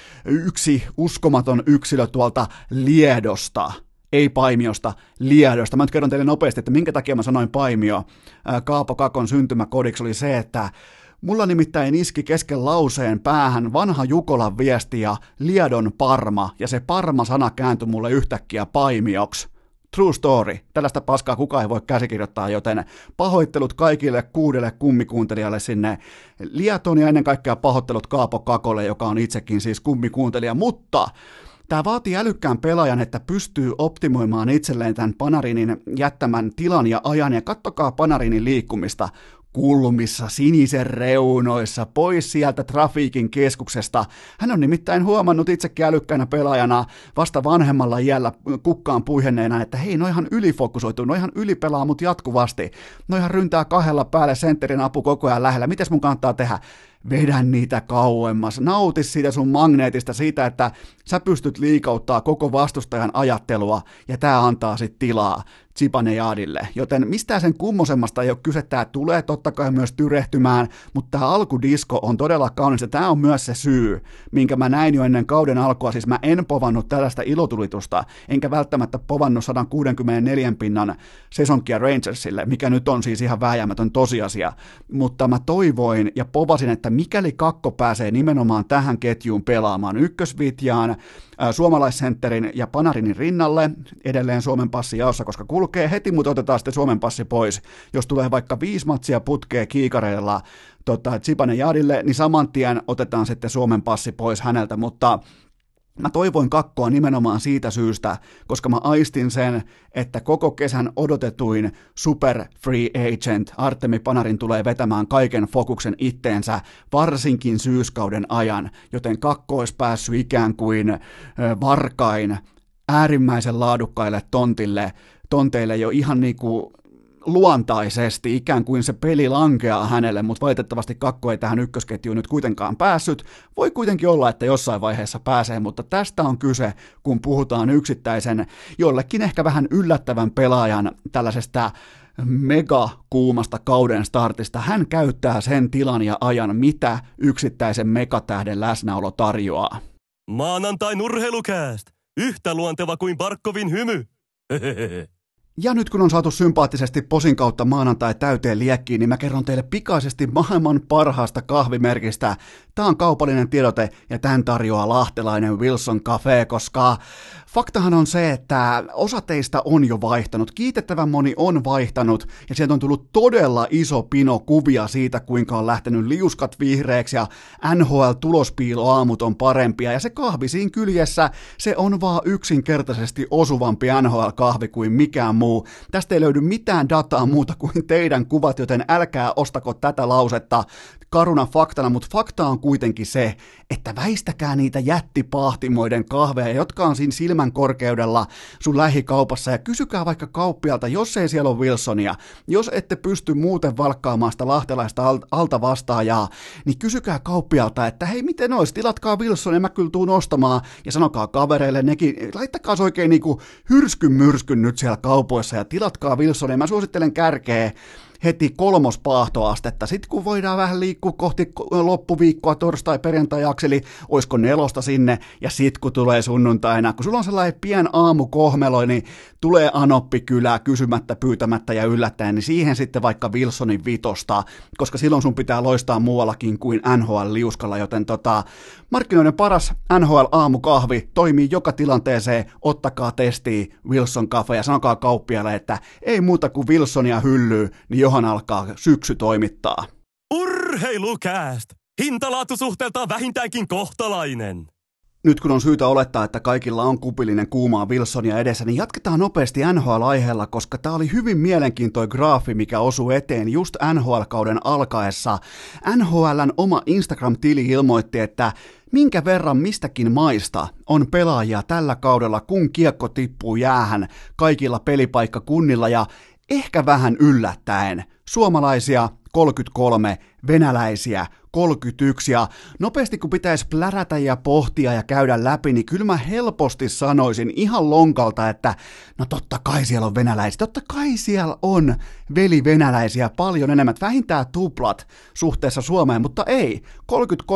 yksi uskomaton yksilö tuolta Liedosta. Ei Paimiosta, Liedosta. Mä nyt kerron teille nopeasti, että minkä takia mä sanoin Paimio. Kaapo Kakon syntymäkodiksi oli se, että mulla nimittäin iski kesken lauseen päähän vanha Jukolan viesti ja Liedon Parma, ja se Parma-sana kääntyi mulle yhtäkkiä Paimioksi. True story. Tällaista paskaa kukaan ei voi käsikirjoittaa, joten pahoittelut kaikille 6 kummikuuntelijalle sinne Lietoon ja ennen kaikkea pahoittelut Kaapo Kakolle, joka on itsekin siis kummikuuntelija, mutta tämä vaatii älykkään pelaajan, että pystyy optimoimaan itselleen tämän Panarinin jättämän tilan ja ajan, ja kattokaa Panarinin liikkumista kulmissa, sinisen reunoissa, pois sieltä trafiikin keskuksesta. Hän on nimittäin huomannut itsekin älykkäänä pelaajana vasta vanhemmalla iällä kukkaan puihenneena, että hei, noihan ylifokusoituu, noihan ylipelaa mut jatkuvasti, noihan ryntää 2 päälle, sentterin apu koko ajan lähellä, mites mun kannattaa tehdä? Vedä niitä kauemmas, nauti siitä sun magneetista, siitä, että sä pystyt liikauttaa koko vastustajan ajattelua, ja tää antaa sit tilaa Zibanejadille, joten mistään sen kummosemmasta ei ole kyse, tää tulee totta kai myös tyrehtymään, mutta tää alkudisko on todella kaunis, ja tää on myös se syy, minkä mä näin jo ennen kauden alkua, siis mä en povannut tällaista ilotulitusta, enkä välttämättä povannut 164 pinnan sesonkia Rangersille, mikä nyt on siis ihan vääjäämätön tosiasia, mutta mä toivoin ja povasin, että mikäli Kakko pääsee nimenomaan tähän ketjuun pelaamaan ykkösvitjaan, suomalaissentterin ja Panarinin rinnalle, edelleen Suomen passi jaossa, koska kulkee heti, mutta otetaan sitten Suomen passi pois. Jos tulee vaikka 5 matsia putkea kiikareilla Zibanejadille, niin saman tien otetaan sitten Suomen passi pois häneltä, mutta mä toivoin Kakkoa nimenomaan siitä syystä, koska mä aistin sen, että koko kesän odotetuin super free agent Artemi Panarin tulee vetämään kaiken fokuksen itteensä, varsinkin syyskauden ajan, joten Kakko olisi päässyt ikään kuin varkain äärimmäisen laadukkaille tonteille jo ihan niinku luontaisesti, ikään kuin se peli lankeaa hänelle, mutta valitettavasti Kakko ei tähän ykkösketjuun nyt kuitenkaan päässyt. Voi kuitenkin olla, että jossain vaiheessa pääsee, mutta tästä on kyse, kun puhutaan yksittäisen, jollekin ehkä vähän yllättävän pelaajan tällaisesta mega kuumasta kauden startista. Hän käyttää sen tilan ja ajan, mitä yksittäisen megatähden läsnäolo tarjoaa. Maanantain urheilukääst. Yhtä luonteva kuin Barkovin hymy. Ja nyt kun on saatu sympaattisesti posin kautta maanantai täyteen liekkiin, niin mä kerron teille pikaisesti maailman parhaasta kahvimerkistä. Tää on kaupallinen tiedote ja tän tarjoaa lahtelainen Wilson Cafe, koska faktahan on se, että osa teistä on jo vaihtanut. Kiitettävän moni on vaihtanut ja sieltä on tullut todella iso pino kuvia siitä, kuinka on lähtenyt liuskat vihreäksi ja NHL-tulospiiloaamut on parempia. Ja se kahvi siinä kyljessä, se on vaan yksinkertaisesti osuvampi NHL-kahvi kuin mikään muu. Tästä ei löydy mitään dataa muuta kuin teidän kuvat, joten älkää ostako tätä lausetta karuna faktana, mutta fakta on kuitenkin se, että väistäkää niitä jättipahtimoiden kahveja, jotka on siinä silmän korkeudella sun lähikaupassa, ja kysykää vaikka kauppialta, jos ei siellä ole Wilsonia, jos ette pysty muuten valkkaamaan sitä lahtelaista alta vastaajaa, niin kysykää kauppialta, että hei, miten olisi, tilatkaa Wilsonia, mä kyllä tuun ostamaan, ja sanokaa kavereille nekin, laittakaa se oikein niinku hyrskyn nyt siellä kaupoissa, ja tilatkaa Wilsonia, mä suosittelen kärkeä heti 3. paahtoastetta. Sitten kun voidaan vähän liikkua kohti loppuviikkoa, torstai-perjantai-akseli, oisko 4 sinne, ja sitten kun tulee sunnuntaina, kun sulla on sellainen pien aamukohmelo, niin tulee anoppi kylää kysymättä, pyytämättä ja yllättäen, niin siihen sitten vaikka Wilsonin 5, koska silloin sun pitää loistaa muuallakin kuin NHL-liuskalla, joten markkinoiden paras NHL-aamukahvi toimii joka tilanteeseen, ottakaa testiin Wilson Cafe ja sanokaa kauppialle, että ei muuta kuin Wilsonia hyllyy, niin johan alkaa syksy toimittaa. Urheilukääst! Hintalaatusuhteeltaan vähintäänkin kohtalainen. Nyt kun on syytä olettaa, että kaikilla on kupillinen kuumaa Wilsonia edessä, niin jatketaan nopeasti NHL-aiheella, koska tämä oli hyvin mielenkiintoinen graafi, mikä osui eteen just NHL-kauden alkaessa. NHL:n oma Instagram-tili ilmoitti, että minkä verran mistäkin maista on pelaajia tällä kaudella, kun kiekko tippuu jäähän kaikilla pelipaikkakunnilla, ja ehkä vähän yllättäen suomalaisia 33, venäläisiä 31, ja nopeasti kun pitäisi plärätä ja pohtia ja käydä läpi, niin kyllä mä helposti sanoisin ihan lonkalta, että no totta kai siellä on venäläisiä, totta kai siellä on venäläisiä paljon enemmän, vähintään tuplat suhteessa Suomeen, mutta ei, 33-31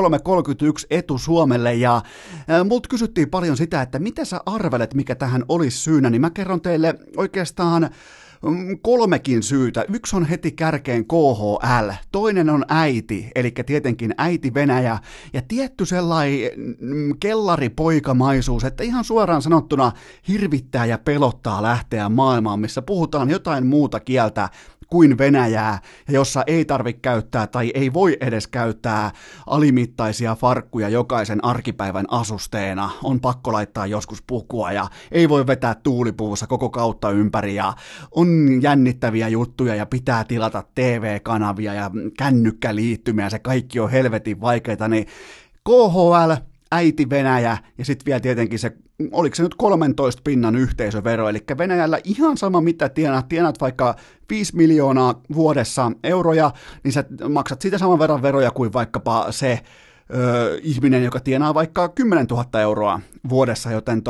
etu Suomelle, ja multa kysyttiin paljon sitä, että mitä sä arvelet, mikä tähän olisi syynä, niin mä kerron teille oikeastaan 3 syytä. Yksi on heti kärkeen KHL, toinen on äiti, eli tietenkin äiti Venäjä, ja tietty sellainen kellaripoikamaisuus, että ihan suoraan sanottuna hirvittää ja pelottaa lähteä maailmaan, missä puhutaan jotain muuta kieltä kuin venäjää, ja jossa ei tarvitse käyttää tai ei voi edes käyttää alimittaisia farkkuja jokaisen arkipäivän asusteena. On pakko laittaa joskus pukua ja ei voi vetää tuulipuvussa koko kautta ympäri ja on jännittäviä juttuja ja pitää tilata TV-kanavia ja kännykkäliittymiä, se kaikki on helvetin vaikeita, niin KHL, äiti Venäjä ja sitten vielä tietenkin se, oliko se nyt 13 pinnan yhteisövero, eli Venäjällä ihan sama mitä tienat vaikka 5 miljoonaa vuodessa euroja, niin sä maksat siitä saman verran veroja kuin vaikkapa se ihminen, joka tienaa vaikka 10 000 euroa vuodessa, joten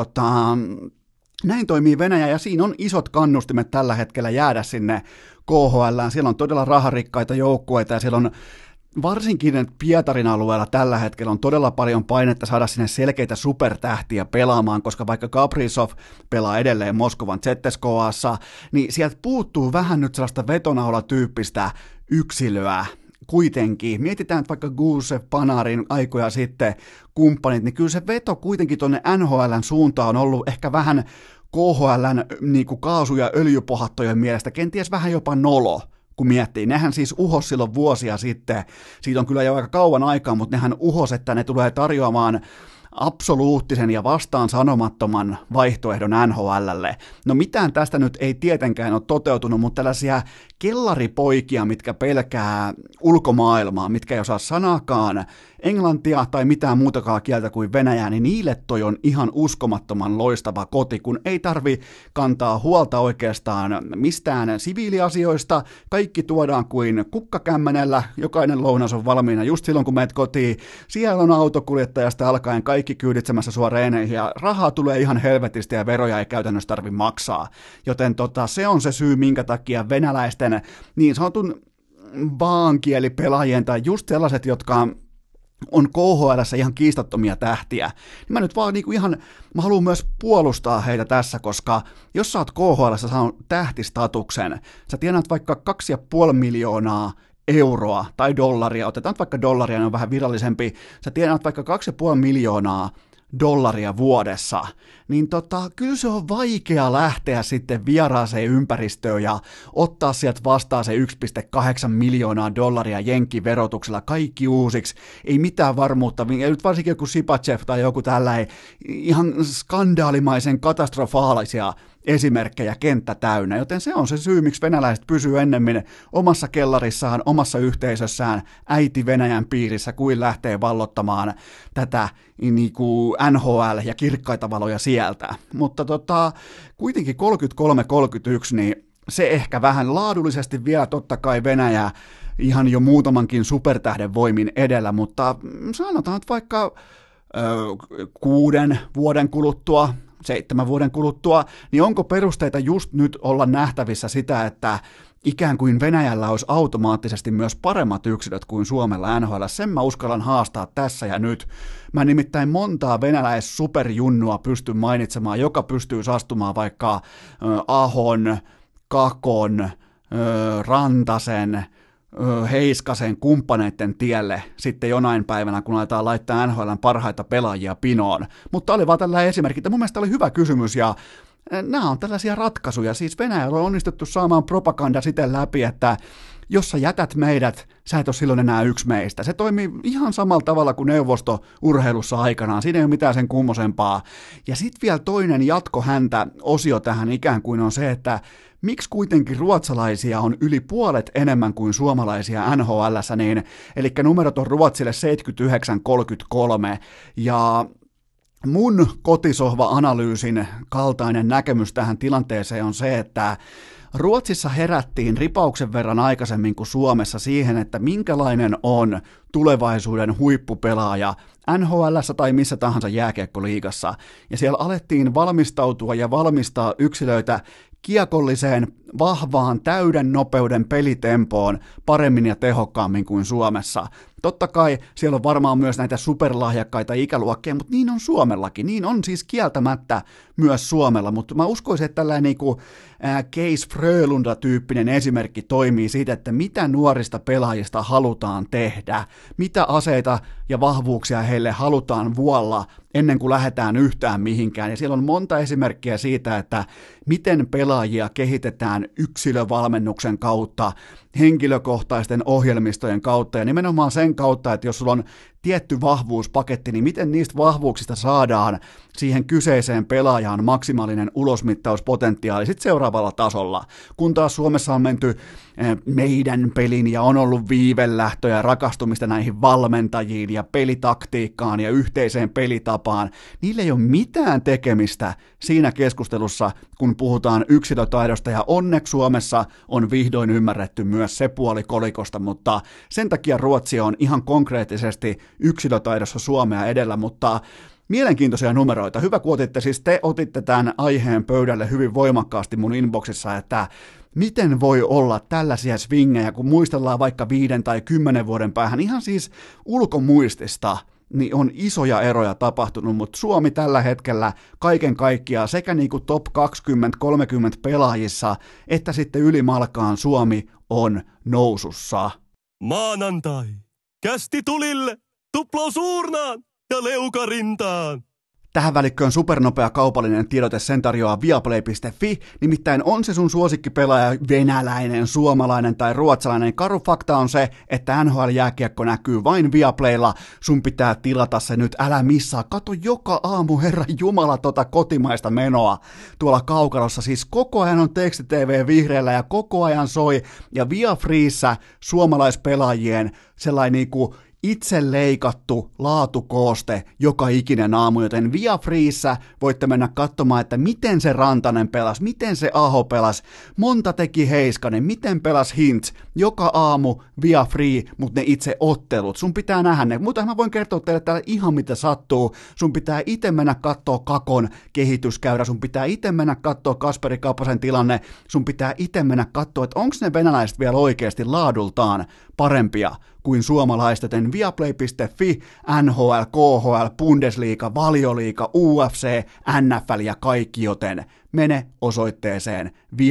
näin toimii Venäjä, ja siinä on isot kannustimet tällä hetkellä jäädä sinne KHL:ään. Siellä on todella raharikkaita joukkueita, ja siellä on varsinkin Pietarin alueella tällä hetkellä on todella paljon painetta saada sinne selkeitä supertähtiä pelaamaan, koska vaikka Kaprizov pelaa edelleen Moskovan ZSKA:ssa, niin sieltä puuttuu vähän nyt sellaista vetonaula-tyyppistä yksilöä. Kuitenkin, mietitään että vaikka Gusev, Panarin aikoja sitten kumppanit, niin kyllä se veto kuitenkin tuonne NHL:n suuntaan on ollut ehkä vähän KHL:n niin kuin kaasu- ja öljypohattojen mielestä kenties vähän jopa nolo, kun miettii. Nehän siis uhos silloin vuosia sitten, siitä on kyllä jo aika kauan aikaa, mutta nehän uhos, että ne tulee tarjoamaan absoluuttisen ja vastaan sanomattoman vaihtoehdon NHL:lle. No mitään tästä nyt ei tietenkään ole toteutunut, mutta tällaisia kellaripoikia, mitkä pelkää ulkomaailmaa, mitkä ei osaa sanaakaan englantia tai mitään muutakaan kieltä kuin venäjää, niin niille toi on ihan uskomattoman loistava koti, kun ei tarvi kantaa huolta oikeastaan mistään siviiliasioista, kaikki tuodaan kuin kukkakämmenellä, jokainen lounas on valmiina just silloin, kun menet kotiin, siellä on autokuljettajasta alkaen kaikki kyyditsemässä sua reeneihin, ja rahaa tulee ihan helvetistä ja veroja ei käytännössä tarvi maksaa, joten se on se syy, minkä takia venäläisten niin sanotun vaankielipelaajien tai just sellaiset, jotka on KHL:ssä ihan kiistattomia tähtiä, niin mä nyt vaan niinku ihan, mä haluan myös puolustaa heitä tässä, koska jos sä oot KHL:ssä saanut tähtistatuksen, sä tienaat vaikka 2,5 miljoonaa euroa tai dollaria, otetaan vaikka dollaria, ne on vähän virallisempi, sä tienaat vaikka 2,5 miljoonaa dollaria vuodessa, niin kyllä se on vaikea lähteä sitten vieraaseen ympäristöön ja ottaa sieltä vastaan se 1,8 miljoonaa dollaria jenkkiverotuksella kaikki uusiksi, ei mitään varmuutta, ja nyt varsinkin joku Sipachev tai joku tällainen ihan skandaalimaisen katastrofaalisia esimerkkejä kenttä täynnä, joten se on se syy, miksi venäläiset pysyy ennemmin omassa kellarissaan, omassa yhteisössään, äiti Venäjän piirissä, kuin lähtee vallottamaan tätä niin kuin NHL ja kirkkaita valoja sieltä. Mutta kuitenkin 33-31, niin se ehkä vähän laadullisesti vielä totta kai Venäjä ihan jo muutamankin supertähden voimin edellä, mutta sanotaan, että vaikka 6 vuoden kuluttua, 7 vuoden kuluttua, niin onko perusteita just nyt olla nähtävissä sitä, että ikään kuin Venäjällä olisi automaattisesti myös paremmat yksilöt kuin Suomella NHL. Sen mä uskallan haastaa tässä ja nyt. Mä nimittäin montaa venäläis-superjunnua pystyn mainitsemaan, joka pystyy astumaan vaikka Ahon, Kakon, Rantasen, Heiskasen kumppaneiden tielle sitten jonain päivänä, kun aletaan laittaa NHL:n parhaita pelaajia pinoon. Mutta oli vaan tällainen esimerkki, että mun mielestä oli hyvä kysymys, ja nämä on tällaisia ratkaisuja. Siis Venäjällä on onnistuttu saamaan propaganda siten läpi, että jos sä jätät meidät, sä et ole silloin enää yksi meistä. Se toimii ihan samalla tavalla kuin neuvostourheilussa aikanaan, siinä ei ole mitään sen kummosempaa. Ja sitten vielä toinen jatkohäntä osio tähän ikään kuin on se, että miksi kuitenkin ruotsalaisia on yli puolet enemmän kuin suomalaisia NHL:ssä, niin, eli numerot on Ruotsille 79-33, ja mun kotisohva-analyysin kaltainen näkemys tähän tilanteeseen on se, että Ruotsissa herättiin ripauksen verran aikaisemmin kuin Suomessa siihen, että minkälainen on tulevaisuuden huippupelaaja NHL:ssä tai missä tahansa jääkiekkoliigassa, ja siellä alettiin valmistautua ja valmistaa yksilöitä kiekolliseen, vahvaan, täyden nopeuden pelitempoon paremmin ja tehokkaammin kuin Suomessa. Totta kai siellä on varmaan myös näitä superlahjakkaita ikäluokkia, mutta niin on Suomellakin, niin on siis kieltämättä myös Suomella, mutta mä uskoisin, että tällainen niinku Case Frölunda-tyyppinen esimerkki toimii siitä, että mitä nuorista pelaajista halutaan tehdä, mitä aseita ja vahvuuksia heille halutaan vuolla ennen kuin lähdetään yhtään mihinkään, ja siellä on monta esimerkkiä siitä, että miten pelaajia kehitetään yksilövalmennuksen kautta, henkilökohtaisten ohjelmistojen kautta, ja nimenomaan sen kautta, että jos sulla on tietty vahvuuspaketti, niin miten niistä vahvuuksista saadaan siihen kyseiseen pelaajaan maksimaalinen ulosmittauspotentiaali sitten seuraavalla tasolla. Kun taas Suomessa on menty meidän pelin ja on ollut viivelähtöä ja rakastumista näihin valmentajiin ja pelitaktiikkaan ja yhteiseen pelitapaan, niillä ei ole mitään tekemistä siinä keskustelussa, kun puhutaan yksilötaidosta, ja onneksi Suomessa on vihdoin ymmärretty myös se puoli kolikosta, mutta sen takia Ruotsi on ihan konkreettisesti yksilötaidossa Suomea edellä, mutta mielenkiintoisia numeroita. Hyvä, kun otitte, siis te otitte tämän aiheen pöydälle hyvin voimakkaasti mun inboxissa, että miten voi olla tällaisia swingejä, kun muistellaan vaikka 5 tai 10 vuoden päähän, ihan siis ulkomuistista, niin on isoja eroja tapahtunut, mutta Suomi tällä hetkellä kaiken kaikkiaan sekä niin kuin top 20-30 pelaajissa, että sitten ylimalkaan Suomi on nousussa. Maanantai. Kästi tulille, tuplaus uurnaan ja leukarintaan. Tähän välikköön supernopea kaupallinen tiedote, sen tarjoaa Viaplay.fi, nimittäin on se sun suosikkipelaaja venäläinen, suomalainen tai ruotsalainen. Karu fakta on se, että NHL-jääkiekko näkyy vain Viaplaylla, sun pitää tilata se nyt, älä missaa, kato joka aamu Herran Jumala kotimaista menoa tuolla kaukalossa, siis koko ajan on teksti-tv vihreällä ja koko ajan soi, ja Viafreeissä suomalaispelaajien sellainen niinku itse leikattu laatukooste joka ikinen aamu, joten Viafreeissä voitte mennä katsomaan, että miten se Rantanen pelasi, miten se Aho pelasi, monta teki Heiskanen, miten pelasi Hintz, joka aamu Viafree, mutta ne itse ottelut, sun pitää nähdä ne, mutta mä voin kertoa teille täällä ihan mitä sattuu, sun pitää itse mennä katsoa Kakon kehityskäyrä, sun pitää itse mennä katsoa Kasperi Kapasen tilanne, sun pitää itse mennä katsoa, että onko ne venäläiset vielä oikeasti laadultaan parempia kuin suomalaiset, joten viaplay.fi, NHL, KHL, Bundesliga, Valioliiga, UFC, NFL ja kaikki, joten mene osoitteeseen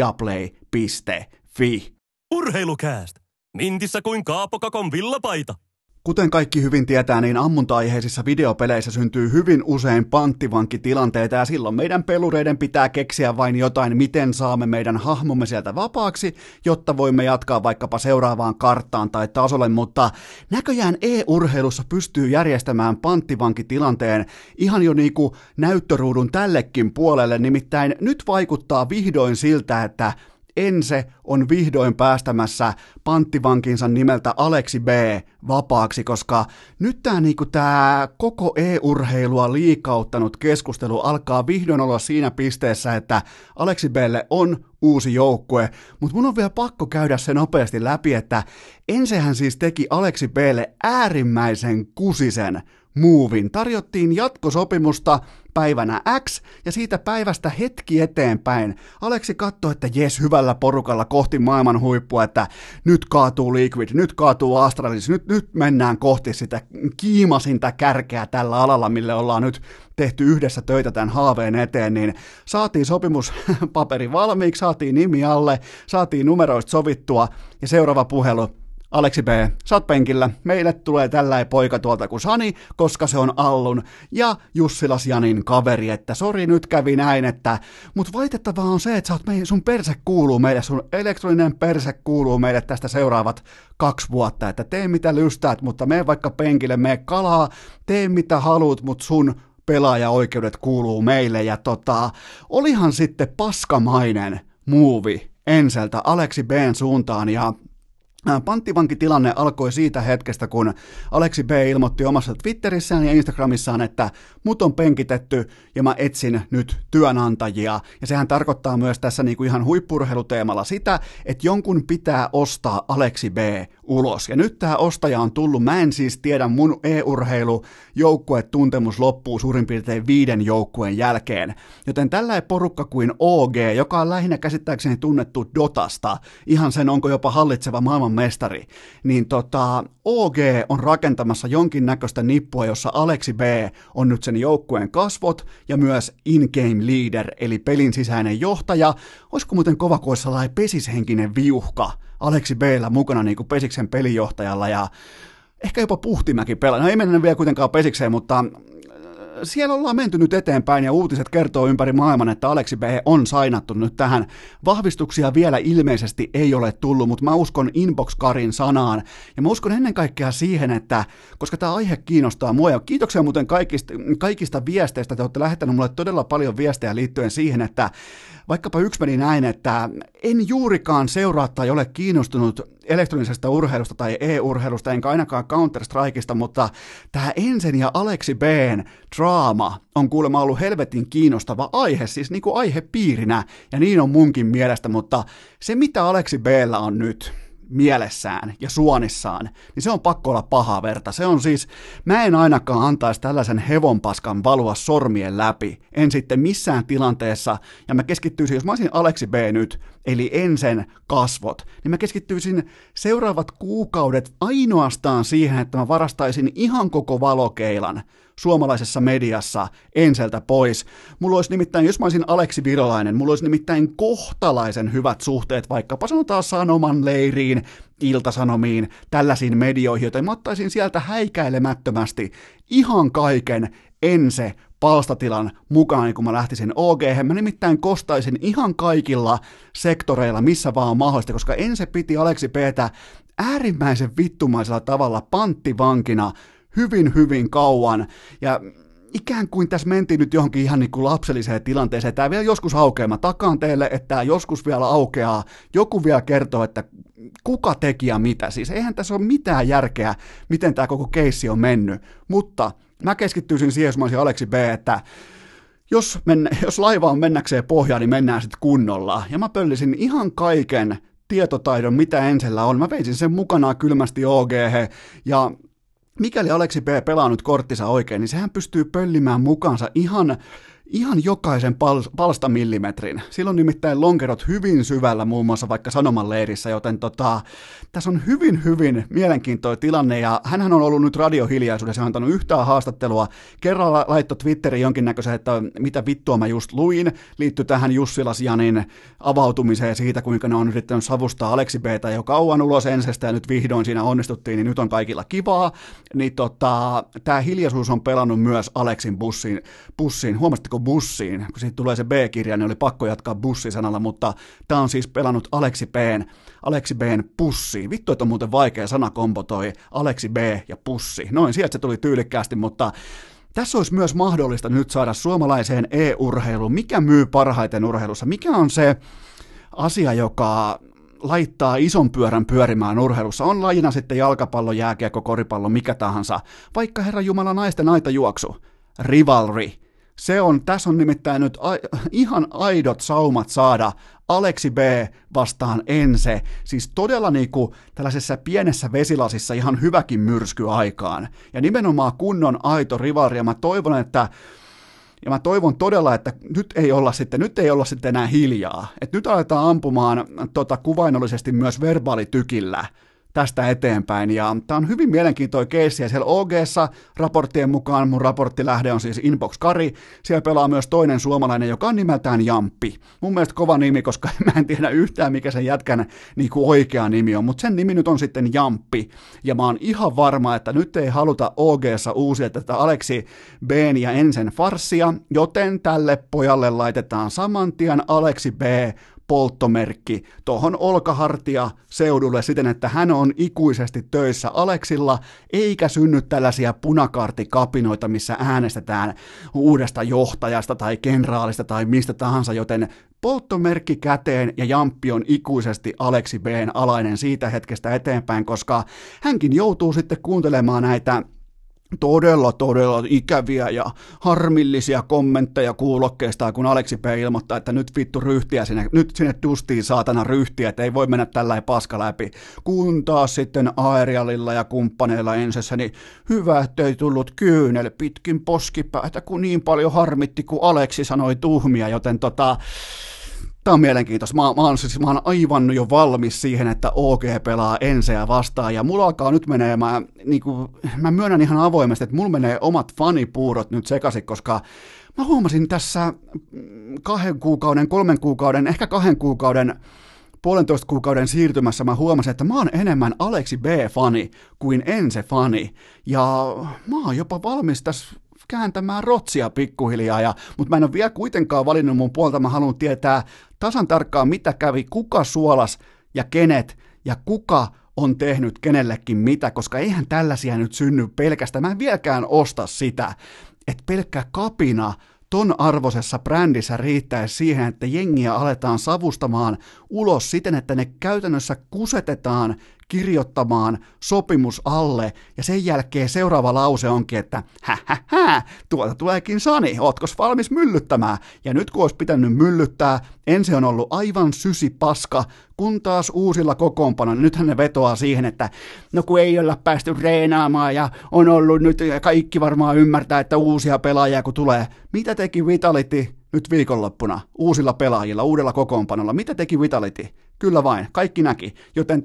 viaplay.fi. Urheilukääst! Mintissä kuin Kaapokakon villapaita. Kuten kaikki hyvin tietää, niin ammunta-aiheisissa videopeleissä syntyy hyvin usein panttivankitilanteita ja silloin meidän pelureiden pitää keksiä vain jotain, miten saamme meidän hahmomme sieltä vapaaksi, jotta voimme jatkaa vaikkapa seuraavaan karttaan tai tasolle, mutta näköjään e-urheilussa pystyy järjestämään panttivankitilanteen ihan jo niinku näyttöruudun tällekin puolelle, nimittäin nyt vaikuttaa vihdoin siltä, että Ense on vihdoin päästämässä panttivankinsa nimeltä Aleksi B vapaaksi, koska nyt tämä koko e-urheilua liikauttanut keskustelu alkaa vihdoin olla siinä pisteessä, että Aleksi B:lle on uusi joukkue, mutta mun on vielä pakko käydä se nopeasti läpi, että Ensehän siis teki Aleksi B:lle äärimmäisen kusisen muuvin. Tarjottiin jatkosopimusta päivänä X, ja siitä päivästä hetki eteenpäin Aleksi katsoi, että jes, hyvällä porukalla kohti maailman huippua, että nyt kaatuu Liquid, nyt kaatuu Astralis, nyt mennään kohti sitä kiimasinta kärkeä tällä alalla, mille ollaan nyt tehty yhdessä töitä tämän haaveen eteen, niin saatiin sopimuspaperi valmiiksi, saatiin nimi alle, saatiin numeroista sovittua, ja seuraava puhelu: Aleksi B, sä oot penkillä, meille tulee tällainen poika tuolta kuin Sani, koska se on Allun ja Jussilas Janin kaveri, että sori nyt kävi näin, mut valitettavaa on se, että sun perse kuuluu meille, sun elektroninen perse kuuluu meille tästä seuraavat 2 vuotta, että tee mitä lystäät, mutta mene vaikka penkille, mene kalaa, tee mitä haluut, mut sun pelaajaoikeudet kuuluu meille, ja olihan sitten paskamainen muuvi Enseltä Aleksi B:n suuntaan, ja panttivankitilanne alkoi siitä hetkestä, kun Aleksi B ilmoitti omassa Twitterissään ja Instagramissaan, että mut on penkitetty ja mä etsin nyt työnantajia. Ja sehän tarkoittaa myös tässä niinku ihan huippurheiluteemalla sitä, että jonkun pitää ostaa Aleksi B ulos. Ja nyt tää ostaja on tullut, mä en siis tiedä, mun e-urheilujoukkuetuntemus loppuu suurin piirtein 5 joukkueen jälkeen. Joten tällainen porukka kuin OG, joka on lähinnä käsittääkseni tunnettu Dotasta, ihan sen onko jopa hallitseva maailman mestari, niin OG on rakentamassa jonkinnäköistä nippua, jossa Aleksi B on nyt sen joukkueen kasvot ja myös in-game leader, eli pelin sisäinen johtaja. Olisiko muuten kova, kun olisi sellainen pesishenkinen viuhka Aleksi B:llä mukana niin kuin Pesiksen pelijohtajalla, ja ehkä jopa Puhtimäki pelaa. No ei mennä vielä kuitenkaan Pesikseen, mutta siellä ollaan menty nyt eteenpäin, ja uutiset kertoo ympäri maailman, että Aleksi B on sainattu nyt tähän. Vahvistuksia vielä ilmeisesti ei ole tullut, mutta mä uskon Inbox-Karin sanaan, ja mä uskon ennen kaikkea siihen, että koska tämä aihe kiinnostaa mua, ja kiitoksia muuten kaikista viesteistä, te olette lähettäneet mulle todella paljon viestejä liittyen siihen, että vaikkapa yksi meni näin, että en juurikaan seuraa tai ole kiinnostunut elektronisesta urheilusta tai e-urheilusta, enkä ainakaan Counter-Strikeista, mutta tämä Ensen ja Aleksi B:n draama on kuulemma ollut helvetin kiinnostava aihe, siis niin kuin aihepiirinä, ja niin on munkin mielestä, mutta se mitä Aleksi B:llä on nyt mielessään ja suonissaan, niin se on pakko olla pahaa verta. Se on siis, mä en ainakaan antaisi tällaisen hevonpaskan valua sormien läpi, en sitten missään tilanteessa, ja mä keskittyisin, jos mä olisin Aleksi B nyt, eli Ensen kasvot, niin mä keskittyisin seuraavat kuukaudet ainoastaan siihen, että mä varastaisin ihan koko valokeilan suomalaisessa mediassa Enseltä pois. Mulla olisi nimittäin, jos mä olisin Aleksi Virolainen, mulla olisi nimittäin kohtalaisen hyvät suhteet vaikkapa sanotaan Sanoman leiriin, Ilta-Sanomiin, tällaisiin medioihin, joten mä ottaisin sieltä häikäilemättömästi ihan kaiken Ense palstatilan mukaan, niin kun mä lähtisin OG-hän. Mä nimittäin kostaisin ihan kaikilla sektoreilla, missä vaan on mahdollista, koska Ense piti Aleksi B:tä äärimmäisen vittumaisella tavalla panttivankina hyvin kauan, ja ikään kuin tässä mentiin nyt johonkin ihan niin kuin lapselliseen tilanteeseen. Tämä vielä joskus aukeaa. Mä takaan teille, että tämä joskus vielä aukeaa. Joku vielä kertoo, että kuka teki ja mitä. Siis eihän tässä ole mitään järkeä, miten tämä koko keissi on mennyt. Mutta mä keskittyisin siihen, jos mä olisin Aleksi B, että jos laiva on mennäkseen pohjaan, niin mennään sitten kunnolla. Ja mä pöllisin ihan kaiken tietotaidon, mitä Ensellä on. Mä veisin sen mukanaan kylmästi OG-he, ja mikäli Aleksi B pelaa nyt korttinsa oikein, niin sehän pystyy pöllimään mukaansa ihan jokaisen palstamillimetrin. Silloin nimittäin lonkerot hyvin syvällä muun muassa vaikka Sanoman leirissä, joten tässä on hyvin mielenkiintoinen tilanne, ja hänhän on ollut nyt radiohiljaisuudessa, hän on antanut yhtään haastattelua, kerran laittoi Twitteriin jonkinnäköisen, että mitä vittua mä just luin, liittyi tähän Jussilas Janin avautumiseen siitä, kuinka ne on yrittänyt savustaa Aleksi B:tä jo kauan ulos ensestä, ja nyt vihdoin siinä onnistuttiin, niin nyt on kaikilla kivaa, niin tämä hiljaisuus on pelannut myös Aleksin bussiin. Huomasitteko bussiin? Kun siitä tulee se B-kirja, niin oli pakko jatkaa bussisanalla, mutta tämä on siis pelannut Aleksi B:n pussiin. Vittu, että on muuten vaikea sanakombo toi Aleksi B ja pussi. Noin, sieltä se tuli tyylikkäästi, mutta tässä olisi myös mahdollista nyt saada suomalaiseen e-urheiluun. Mikä myy parhaiten urheilussa? Mikä on se asia, joka laittaa ison pyörän pyörimään urheilussa? On lajina sitten jalkapallo, jääkiekko, koripallo, mikä tahansa. Vaikka Herran Jumala naisten aitajuoksu. Rivalry. Tässä on nimittäin nyt ihan aidot saumat saada Aleksi B vastaan Ense, siis todella niinku tällaisessa pienessä vesilasissa ihan hyväkin myrsky aikaan. Ja nimenomaan kunnon aito rivalry, ja mä toivon todella, että nyt ei olla sitten enää hiljaa. Että nyt aletaan ampumaan kuvainnollisesti myös verbaalitykillä tästä eteenpäin, ja tämä on hyvin mielenkiintoinen keissi, ja siellä OG:ssa raporttien mukaan, mun raporttilähde on siis Inbox Kari, siellä pelaa myös toinen suomalainen, joka on nimeltään Jamppi. Mun mielestä kova nimi, koska mä en tiedä yhtään, mikä sen jätkän niinku oikea nimi on, mutta sen nimi nyt on sitten Jamppi, ja mä oon ihan varma, että nyt ei haluta OG:ssa uusia tätä Aleksi B:n ja Ensen farssia, joten tälle pojalle laitetaan saman tien Aleksi B polttomerkki tuohon olkahartia seudulle siten, että hän on ikuisesti töissä Aleksilla, eikä synny tällaisia punakaartikapinoita, missä äänestetään uudesta johtajasta tai kenraalista tai mistä tahansa, joten polttomerkki käteen ja Jamppi on ikuisesti Aleksi B:n alainen siitä hetkestä eteenpäin, koska hänkin joutuu sitten kuuntelemaan näitä todella ikäviä ja harmillisia kommentteja kuulokkeista, kun Aleksi B ilmoittaa, että nyt vittu ryhtiä nyt sinne dustiin saatana ryhtiä, että ei voi mennä tällainen paska läpi. Kun taas sitten Aerialilla ja kumppaneilla Ensessä, niin hyvä, ettei tullut kyynel pitkin poskipäätä, kun niin paljon harmitti, kun Aleksi sanoi tuhmia, joten tämä on mielenkiintoista. Mä oon aivan jo valmis siihen, että OG pelaa Enseä vastaan, ja mulla alkaa nyt menemään, mä myönnän ihan avoimesti, että mulla menee omat fanipuurot nyt sekaisin, koska mä huomasin tässä 2 kuukauden, 3 kuukauden, ehkä 2 kuukauden, 1,5 kuukauden siirtymässä mä huomasin, että mä oon enemmän Aleksi B-fani kuin Ense-fani, ja mä oon jopa valmis tässä kääntämään rotsia pikkuhiljaa, mutta mä en ole vielä kuitenkaan valinnut mun puolta, mä haluan tietää tasan tarkkaan mitä kävi, kuka suolas ja kenet, ja kuka on tehnyt kenellekin mitä, koska eihän tällaisia nyt synny pelkästään, mä en vieläkään osta sitä, että pelkkä kapina ton arvoisessa brändissä riittäisi siihen, että jengiä aletaan savustamaan ulos siten, että ne käytännössä kusetetaan kirjoittamaan sopimus alle, ja sen jälkeen seuraava lause onkin, että tuolta tuleekin Sani, ootkos valmis myllyttämään? Ja nyt kun olisi pitänyt myllyttää, Ensi on ollut aivan sysipaska, kun taas uusilla kokoonpanoilla, nythän ne vetoaa siihen, että no kun ei olla päästy reenaamaan ja on ollut nyt, kaikki varmaan ymmärtää, että uusia pelaajia kun tulee. Mitä teki Vitality nyt viikonloppuna uusilla pelaajilla, uudella kokoonpanolla? Mitä teki Vitality? Kyllä vain, kaikki näki, joten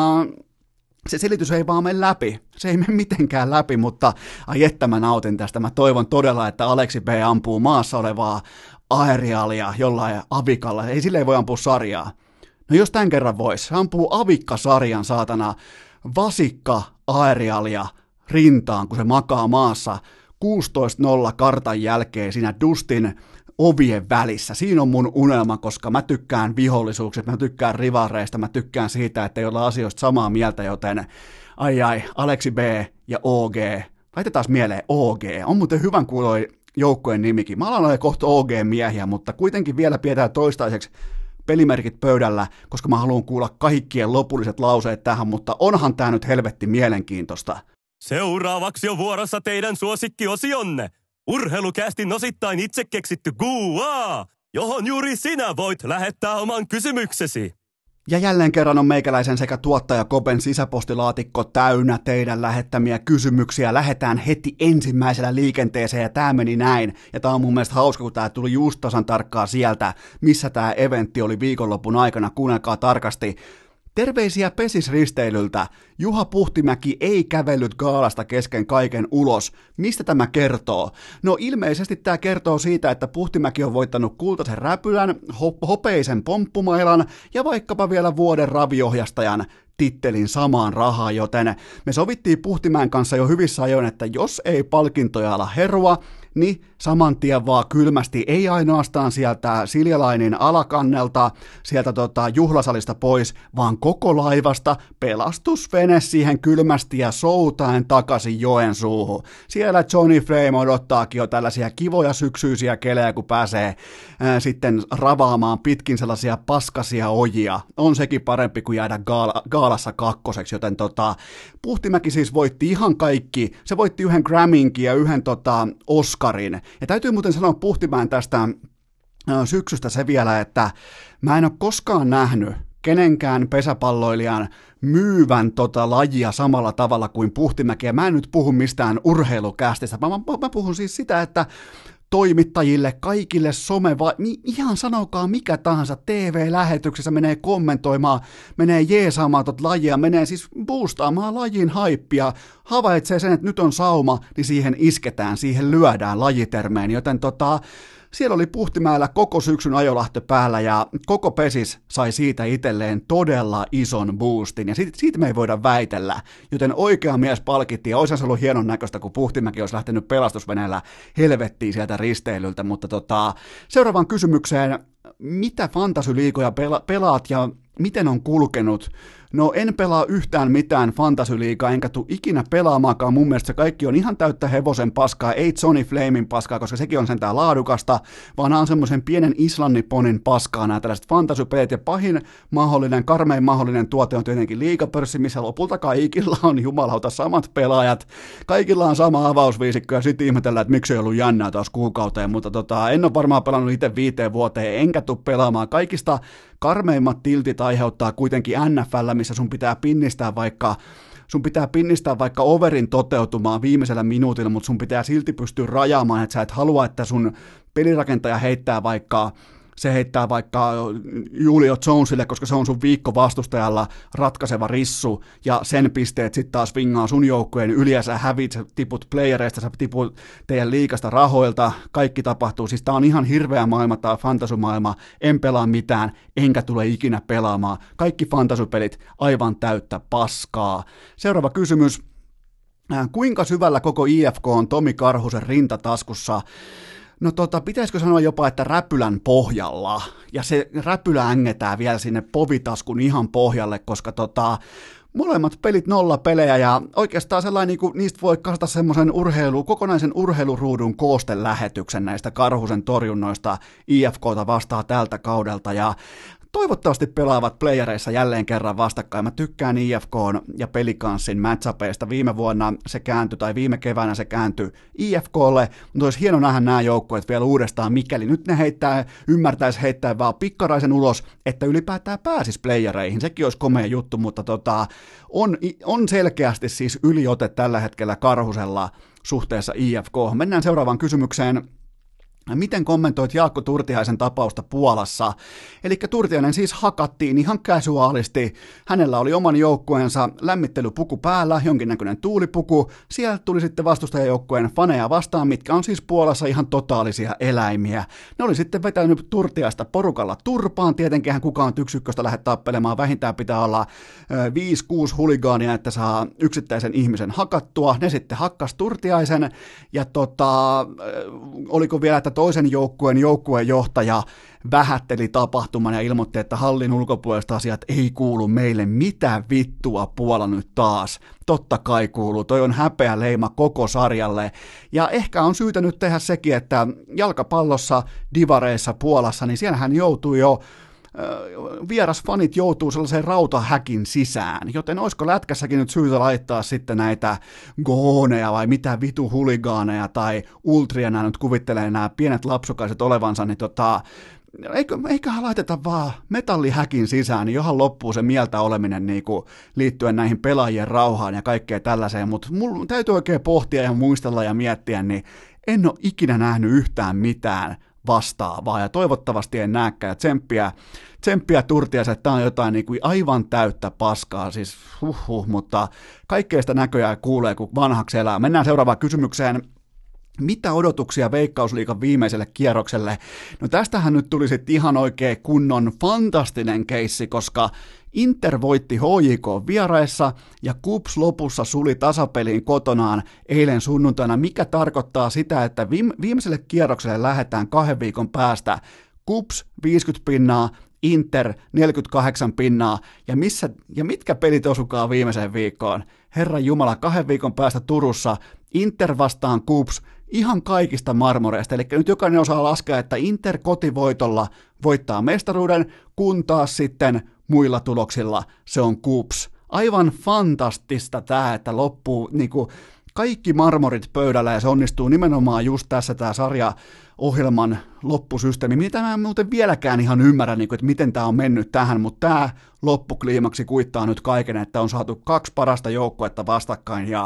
se selitys ei vaan mene läpi, se ei mene mitenkään läpi, mutta ai että mä nautin tästä, mä toivon todella, että Aleksi B ampuu maassa olevaa aeriaalia jollain avikalla, ei silleen voi ampua sarjaa. No jos tämän kerran vois, se ampuu avikka-sarjan saatana vasikka aeriaalia rintaan, kun se makaa maassa 16-0 kartan jälkeen siinä Dustin ovien välissä. Siinä on mun unelma, koska mä tykkään vihollisuuksista, mä tykkään rivareista, mä tykkään siitä, että ei olla asioista samaa mieltä, joten Aleksi B ja OG. Laitetaan mieleen OG. On muuten hyvän kuuloi joukkojen nimikin. Mä alan olla kohta OG-miehiä, mutta kuitenkin vielä pidetään toistaiseksi pelimerkit pöydällä, koska mä haluan kuulla kaikkien lopulliset lauseet tähän, mutta onhan tää nyt helvetti mielenkiintoista. Seuraavaksi on vuorossa teidän suosikkiosionne. Urheilukästin osittain itse keksitty Q&A, johon juuri sinä voit lähettää oman kysymyksesi. Ja jälleen kerran on meikäläisen sekä tuottaja Kopen sisäpostilaatikko täynnä teidän lähettämiä kysymyksiä. Lähetään heti ensimmäisellä liikenteeseen ja tää meni näin. Ja tää on mun mielestä hauska, kun tää tuli just tasan tarkkaan sieltä, missä tää eventti oli viikonlopun aikana. Kuunnelkaa tarkasti. Terveisiä pesisristeilyltä. Juha Puhtimäki ei kävellyt gaalasta kesken kaiken ulos. Mistä tämä kertoo? No ilmeisesti tämä kertoo siitä, että Puhtimäki on voittanut kultaisen räpylän, hopeisen pomppumailan ja vaikkapa vielä vuoden raviohjastajan tittelin samaan rahaan, joten me sovittiin Puhtimäen kanssa jo hyvissä ajoin, että jos ei palkintoja ala herua, niin saman tien vaan kylmästi, ei ainoastaan sieltä Siljalainin alakannelta, sieltä juhlasalista pois, vaan koko laivasta pelastusvene siihen kylmästi ja soutaen takaisin Joensuuhun. Siellä Johnny Flame odottaakin jo tällaisia kivoja syksyisiä kelejä, kun pääsee sitten ravaamaan pitkin sellaisia paskasia ojia. On sekin parempi kuin jäädä gaalassa kakkoseksi, joten Puhtimäki siis voitti ihan kaikki. Se voitti yhden Grammynkin ja yhden Oscarin. Ja täytyy muuten sanoa Puhtimäen tästä syksystä se vielä, että mä en ole koskaan nähnyt kenenkään pesäpalloilijan myyvän lajia samalla tavalla kuin Puhtimäki. Ja mä en nyt puhu mistään urheilukästistä, mä puhun siis sitä, että toimittajille, kaikille ihan sanokaa mikä tahansa TV-lähetyksessä menee kommentoimaan, menee jeesaamaan lajia, menee siis boostaamaan lajin haippia, havaitsee sen, että nyt on sauma, niin siihen isketään, siihen lyödään lajitermeen, joten siellä oli Puhtimäellä koko syksyn ajolähtö päällä ja koko pesis sai siitä itselleen todella ison boostin ja siitä me ei voida väitellä, joten oikea mies palkittiin ja olisi se ollut hienon näköistä, kun Puhtimäki olisi lähtenyt pelastusveneellä helvettiin sieltä risteilyltä, mutta seuraavaan kysymykseen, mitä fantasyliigoja pelaat ja miten on kulkenut? No en pelaa yhtään mitään fantasyliigaa, enkä tule ikinä pelaamaankaan. Mun mielestä se kaikki on ihan täyttä hevosen paskaa, ei Johnny Flamin paskaa, koska sekin on sentään laadukasta, vaan nämä on semmoisen pienen islanniponin paskaa nämä tällaiset fantasypelit, ja pahin mahdollinen, karmein mahdollinen tuote on tietenkin liigapörssi, missä lopulta kaikilla on jumalauta samat pelaajat, kaikilla on sama avausviisikko, ja sitten ihmetellään, että miksi ei ollut jännää taas kuukauteen, mutta en ole varmaan pelannut itse 5 vuoteen, enkä tule pelaamaan. Kaikista karmeimmat tiltit aiheuttaa kuitenkin NFL, missä sun pitää pinnistää vaikka overin toteutumaan viimeisellä minuutilla, mutta sun pitää silti pystyä rajaamaan, että sä et halua, että sun pelirakentaja heittää vaikka Julio Jonesille, koska se on sun viikko vastustajalla ratkaiseva rissu, ja sen pisteet sitten taas vingaa sun joukkueen yli, ja sä hävit, sä tiput playereista, sä tiput teidän liikasta rahoilta, kaikki tapahtuu. Siis tää on ihan hirveä maailma, tää fantasymaailma, en pelaa mitään, enkä tule ikinä pelaamaan. Kaikki fantasypelit aivan täyttä paskaa. Seuraava kysymys. Kuinka syvällä koko IFK on Tomi Karhusen rintataskussa? No pitäisikö sanoa jopa, että räpylän pohjalla, ja se räpylä ängetään vielä sinne povitaskun ihan pohjalle, koska molemmat pelit 0 pelejä, ja oikeastaan sellainen, niin kuin, niistä voi kasata semmoisen kokonaisen urheiluruudun koostelähetyksen näistä Karhusen torjunnoista IFKta vastaan tältä kaudelta, ja toivottavasti pelaavat playereissa jälleen kerran vastakkain. Mä tykkään IFK:n ja Pelicansin matchupeista. Viime keväänä se kääntyi IFK:lle, mutta olisi hieno nähdä nämä joukkueet vielä uudestaan, mikäli nyt ne ymmärtäisi heittää vaan pikkaraisen ulos, että ylipäätään pääsisi playereihin. Sekin olisi komea juttu, mutta on selkeästi siis yliote tällä hetkellä Karhusella suhteessa IFK. Mennään seuraavaan kysymykseen. Miten kommentoit Jaakko Turtiaisen tapausta Puolassa? Eli Turtiainen siis hakattiin ihan casuaalisti. Hänellä oli oman joukkueensa lämmittelypuku päällä, jonkinnäköinen tuulipuku. Sieltä tuli sitten vastustajajoukkueen faneja vastaan, mitkä on siis Puolassa ihan totaalisia eläimiä. Ne oli sitten vetänyt Turtiaista porukalla turpaan. Tietenkin kukaan yksikköstä lähde tappelemaan. Vähintään pitää olla 5-6 huligaania, että saa yksittäisen ihmisen hakattua. Ne sitten hakkas Turtiaisen ja oliko vielä, että toisen joukkueenjohtaja vähätteli tapahtuman ja ilmoitti, että hallin ulkopuoliset asiat ei kuulu meille. Mitä vittua Puola nyt taas? Totta kai kuuluu. Toi on häpeä leima koko sarjalle. Ja ehkä on syytä nyt tehdä sekin, että jalkapallossa, divareissa Puolassa, niin siellähän joutuu jo vierasfanit joutuu sellaiseen rautahäkin sisään, joten olisiko lätkässäkin nyt syytä laittaa sitten näitä gooneja vai mitä vitu huligaaneja tai ultria nämä nyt kuvittelee nämä pienet lapsukaiset olevansa, niin eiköhän laiteta vaan metallihäkin sisään, niin johan loppuu se mieltä oleminen niin kuin liittyen näihin pelaajien rauhaan ja kaikkeen tällaiseen, mutta mulla täytyy oikein pohtia ja muistella ja miettiä, niin en ole ikinä nähnyt yhtään mitään vastaavaa, ja toivottavasti en näekään, ja tsemppiä Turtiaisen, että tämä on jotain niin kuin aivan täyttä paskaa, siis mutta kaikkea sitä näköjään kuulee, kun vanhaksi elää. Mennään seuraavaan kysymykseen. Mitä odotuksia Veikkausliigan viimeiselle kierrokselle? No tästähän nyt tuli sitten ihan oikein kunnon fantastinen keissi, koska Inter voitti HJK vieraissa ja KuPS lopussa suli tasapeliin kotonaan eilen sunnuntaina, mikä tarkoittaa sitä, että viimeiselle kierrokselle lähdetään 2 viikon päästä. KuPS 50 pinnaa, Inter 48 pinnaa, ja mitkä pelit osukaa viimeiseen viikkoon? Herran Jumala, 2 viikon päästä Turussa Inter vastaan KuPS ihan kaikista marmoreista, eli nyt jokainen osaa laskea, että Inter kotivoitolla voittaa mestaruuden, kun taas sitten muilla tuloksilla se on KuPS. Aivan fantastista tämä, että loppuu niinku kaikki marmorit pöydällä, ja se onnistuu nimenomaan just tässä tämä sarjaohjelman loppusysteemi, mitä mä en muuten vieläkään ihan ymmärrä, niin kuin, että miten tämä on mennyt tähän, mutta tämä loppukliimaksi kuittaa nyt kaiken, että on saatu 2 parasta joukkuetta vastakkain, ja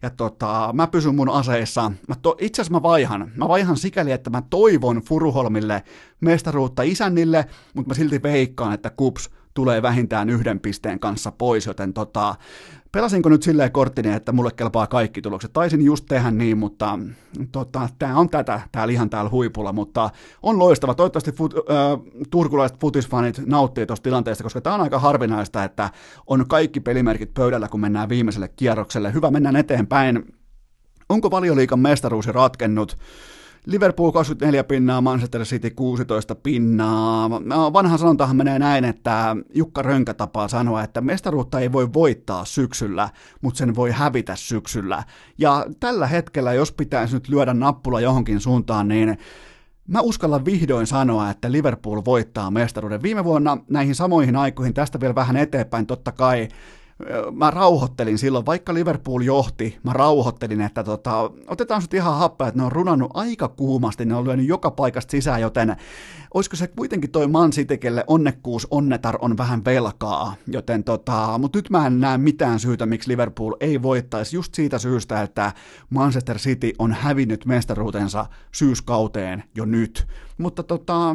mä pysyn mun aseissa. Itse asiassa mä vaihan sikäli, että mä toivon Furuholmille mestaruutta isännille, mutta mä silti veikkaan, että KuPS tulee vähintään 1 pisteen kanssa pois, joten pelasinko nyt silleen korttini, että mulle kelpaa kaikki tulokset? Taisin just tehdä niin, mutta tää on tätä, täällä ihan täällä huipulla, mutta on loistava. Toivottavasti turkulaiset futisfanit nauttii tuosta tilanteesta, koska tää on aika harvinaista, että on kaikki pelimerkit pöydällä, kun mennään viimeiselle kierrokselle. Hyvä, mennään eteenpäin. Onko Valioliigan mestaruus ratkennut? Liverpool 24 pinnaa, Manchester City 16 pinnaa. Vanha sanontahan menee näin, että Jukka Rönkä tapaa sanoa, että mestaruutta ei voi voittaa syksyllä, mutta sen voi hävitä syksyllä. Ja tällä hetkellä, jos pitäisi nyt lyödä nappula johonkin suuntaan, niin mä uskallan vihdoin sanoa, että Liverpool voittaa mestaruuden. Viime vuonna näihin samoihin aikoihin, tästä vielä vähän eteenpäin, totta kai, mä rauhoittelin silloin, vaikka Liverpool johti, mä rauhoittelin, että otetaan sut ihan happea, että ne on runannut aika kuumasti, ne on lyönyt joka paikasta sisään, joten olisiko se kuitenkin toi Man City, kelle onnekkuus onnetar on vähän velkaa, joten mutta nyt mä en näe mitään syytä, miksi Liverpool ei voittaisi just siitä syystä, että Manchester City on hävinnyt mestaruutensa syyskauteen jo nyt, mutta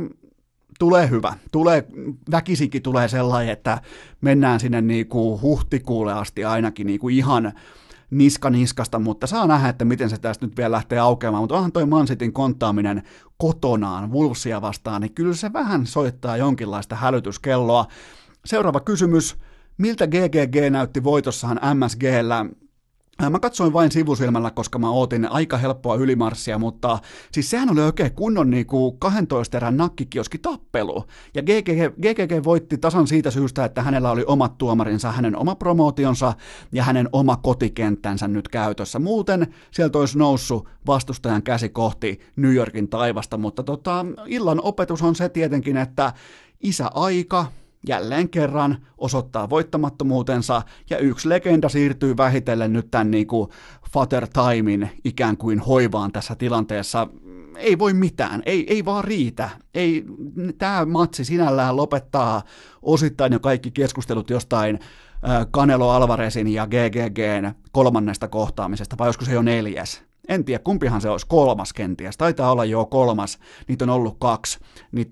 tulee hyvä. Väkisinkin tulee sellainen, että mennään sinne niinku huhtikuulle asti ainakin niinku ihan niskasta, mutta saa nähdä, että miten se tästä nyt vielä lähtee aukeamaan, mutta onhan toi Man Cityn konttaaminen kotonaan Wolvesia vastaan, niin kyllä se vähän soittaa jonkinlaista hälytyskelloa. Seuraava kysymys, miltä GGG näytti voitossahan MSG:llä? Mä katsoin vain sivusilmällä, koska mä ootin aika helppoa ylimarssia, mutta siis sehän oli oikein kunnon niinku 12 erän nakkikioskitappelu. Ja GGG voitti tasan siitä syystä, että hänellä oli omat tuomarinsa, hänen oma promootionsa ja hänen oma kotikenttänsä nyt käytössä. Muuten sieltä olisi noussut vastustajan käsi kohti New Yorkin taivasta, mutta illan opetus on se tietenkin, että isäaika jälleen kerran osoittaa voittamattomuutensa, ja yksi legenda siirtyy vähitellen nyt tämän niinku Father Timein ikään kuin hoivaan tässä tilanteessa. Ei voi mitään, ei vaan riitä. Tämä matsi sinällään lopettaa osittain jo kaikki keskustelut jostain Canelo Alvarezin ja GGGn 3. kohtaamisesta, vai olisiko se jo 4? En tiedä, kumpihan se olisi 3 kenties. Taitaa olla jo 3, niitä on ollut 2. Niin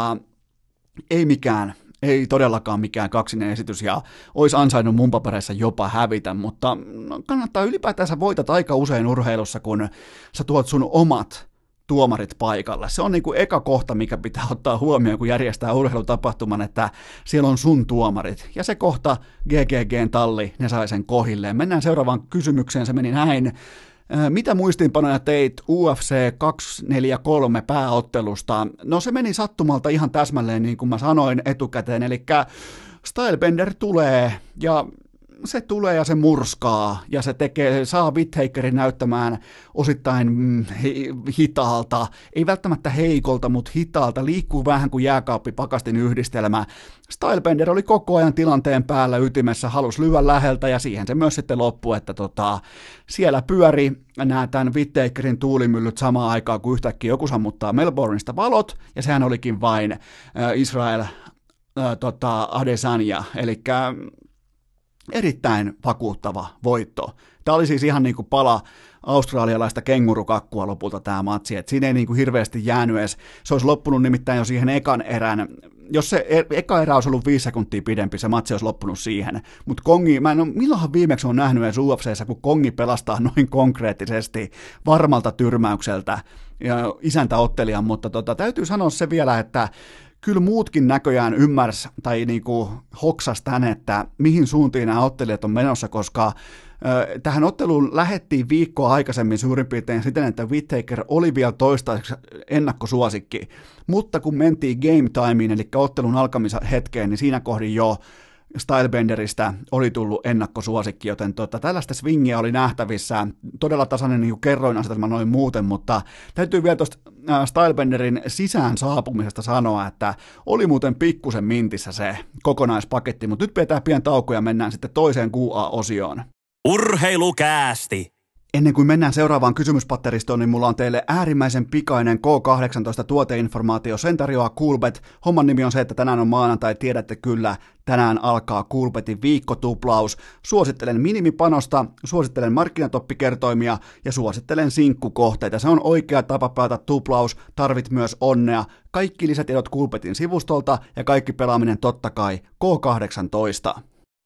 ei todellakaan mikään kaksinen esitys, ja olisi ansainnut mun papereissa jopa hävitä, mutta kannattaa ylipäätään, sä voitat aika usein urheilussa, kun sä tuot sun omat tuomarit paikalle. Se on niin kuin eka kohta, mikä pitää ottaa huomioon, kun järjestää urheilutapahtuman, että siellä on sun tuomarit. Ja se kohta GGGn talli, ne sai sen kohilleen. Mennään seuraavaan kysymykseen, se meni näin. Mitä muistiinpanoja teit UFC 243 pääottelusta? No se meni sattumalta ihan täsmälleen niin kuin mä sanoin etukäteen, eli Stylebender tulee, ja se tulee ja se murskaa, ja se saa Whittakerin näyttämään osittain hitaalta, ei välttämättä heikolta, mutta hitaalta, liikkuu vähän kuin jääkaappipakastin yhdistelmä. Stylebender oli koko ajan tilanteen päällä ytimessä, halusi lyödä läheltä, ja siihen se myös sitten loppui, että siellä pyöri nämä tämän Whittakerin tuulimyllyt samaan aikaan, kun yhtäkkiä joku sammuttaa Melbourneista valot, ja sehän olikin vain Israel Adesanya, eli erittäin vakuuttava voitto. Tämä oli siis ihan niin kuin pala australialaista kengurukakkua lopulta tämä matsi, että siinä ei niin kuin hirveästi jäänyt edes, se olisi loppunut nimittäin jo siihen ekan erän, jos se eka erä olisi ollut 5 sekuntia pidempi, se matsi olisi loppunut siihen, mutta Kongi, mä en ole, milloinhan viimeksi on nähnyt edes UFC:ssä, kun Kongi pelastaa noin konkreettisesti varmalta tyrmäykseltä ja isäntäottelijan, mutta täytyy sanoa se vielä, että kyllä muutkin näköjään ymmärs tai niinku hoksas tän, että mihin suuntiin nämä ottelijat on menossa, koska tähän otteluun lähettiin viikkoa aikaisemmin suurin piirtein siten, että Whittaker oli vielä toistaiseksi ennakkosuosikki, mutta kun mentiin game timeen, eli ottelun alkamishetkeen, niin siinä kohdin jo Stylebenderistä oli tullut ennakkosuosikki, joten tällaista swingia oli nähtävissä, todella tasainen niin kerroinasetelma noin muuten, mutta täytyy vielä tuosta Stylebenderin sisään saapumisesta sanoa, että oli muuten pikkusen mintissä se kokonaispaketti, mutta nyt pidetään pian tauko ja mennään sitten toiseen QA-osioon. Urheilukäästi! Ennen kuin mennään seuraavaan kysymyspatteristoon, niin mulla on teille äärimmäisen pikainen K18-tuoteinformaatio. Sen tarjoaa Coolbet. Homman nimi on se, että tänään on maanantai, tiedätte kyllä, tänään alkaa Coolbetin viikkotuplaus. Suosittelen minimipanosta, suosittelen markkinatoppikertoimia ja suosittelen sinkkukohteita. Se on oikea tapa pelata tuplaus, tarvit myös onnea. Kaikki lisätiedot Coolbetin sivustolta ja kaikki pelaaminen totta kai K18.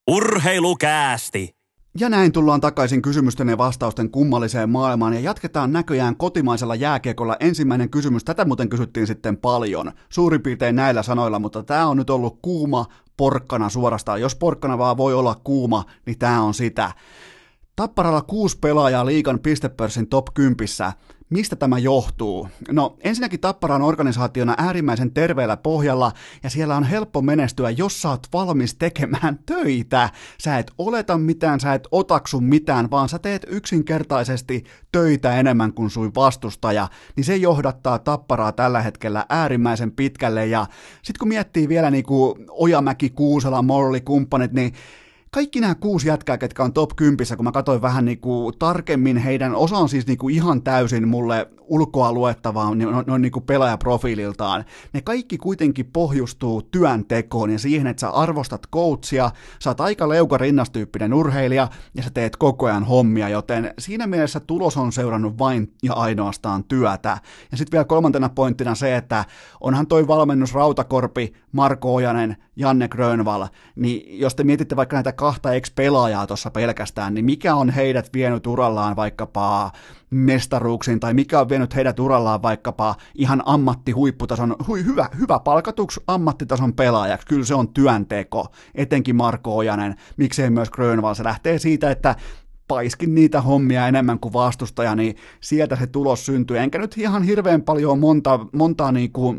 Urheilukäästi! Ja näin tullaan takaisin kysymysten ja vastausten kummalliseen maailmaan ja jatketaan näköjään kotimaisella jääkiekolla. Ensimmäinen kysymys, tätä muuten kysyttiin sitten paljon, suurin piirtein näillä sanoilla, mutta tämä on nyt ollut kuuma porkkana suorastaan. Jos porkkana vaan voi olla kuuma, niin tämä on sitä. Tapparalla 6 pelaajaa liigan pistepörssin top 10. Mistä tämä johtuu? No ensinnäkin Tappara on organisaationa äärimmäisen terveellä pohjalla ja siellä on helppo menestyä, jos sä oot valmis tekemään töitä. Sä et oleta mitään, sä et otaksu mitään, vaan sä teet yksinkertaisesti töitä enemmän kuin sun vastustaja, niin se johdattaa Tapparaa tällä hetkellä äärimmäisen pitkälle ja sit kun miettii vielä niinku Ojamäki, Kuusela, Molli, kumppanit, niin kaikki nämä 6 jätkää, ketkä on top 10, kun mä katsoin vähän niinku tarkemmin heidän, osa on siis niinku ihan täysin mulle ulkoa luettavaa noin niinku pelaajaprofiililtaan, ne kaikki kuitenkin pohjustuu työntekoon ja siihen, että sä arvostat coachia, sä oot aika leuka-rinnastyyppinen urheilija ja sä teet koko ajan hommia, joten siinä mielessä tulos on seurannut vain ja ainoastaan työtä. Ja sitten vielä kolmantena pointtina se, että onhan toi valmennus Rautakorpi, Marko Ojanen, Janne Grönvall, niin jos te mietitte vaikka näitä 2 ex-pelaajaa tuossa pelkästään, niin mikä on heidät vienyt urallaan vaikkapa mestaruuksiin, tai mikä on vienyt heidät urallaan vaikkapa ihan ammattihuipputason, hyvä palkatuksi ammattitason pelaajaksi, kyllä se on työnteko, etenkin Marko Ojanen, miksei myös Grönvall, se lähtee siitä, että paiskin niitä hommia enemmän kuin vastustaja, niin sieltä se tulos syntyy, enkä nyt ihan hirveän paljon montaa niinku,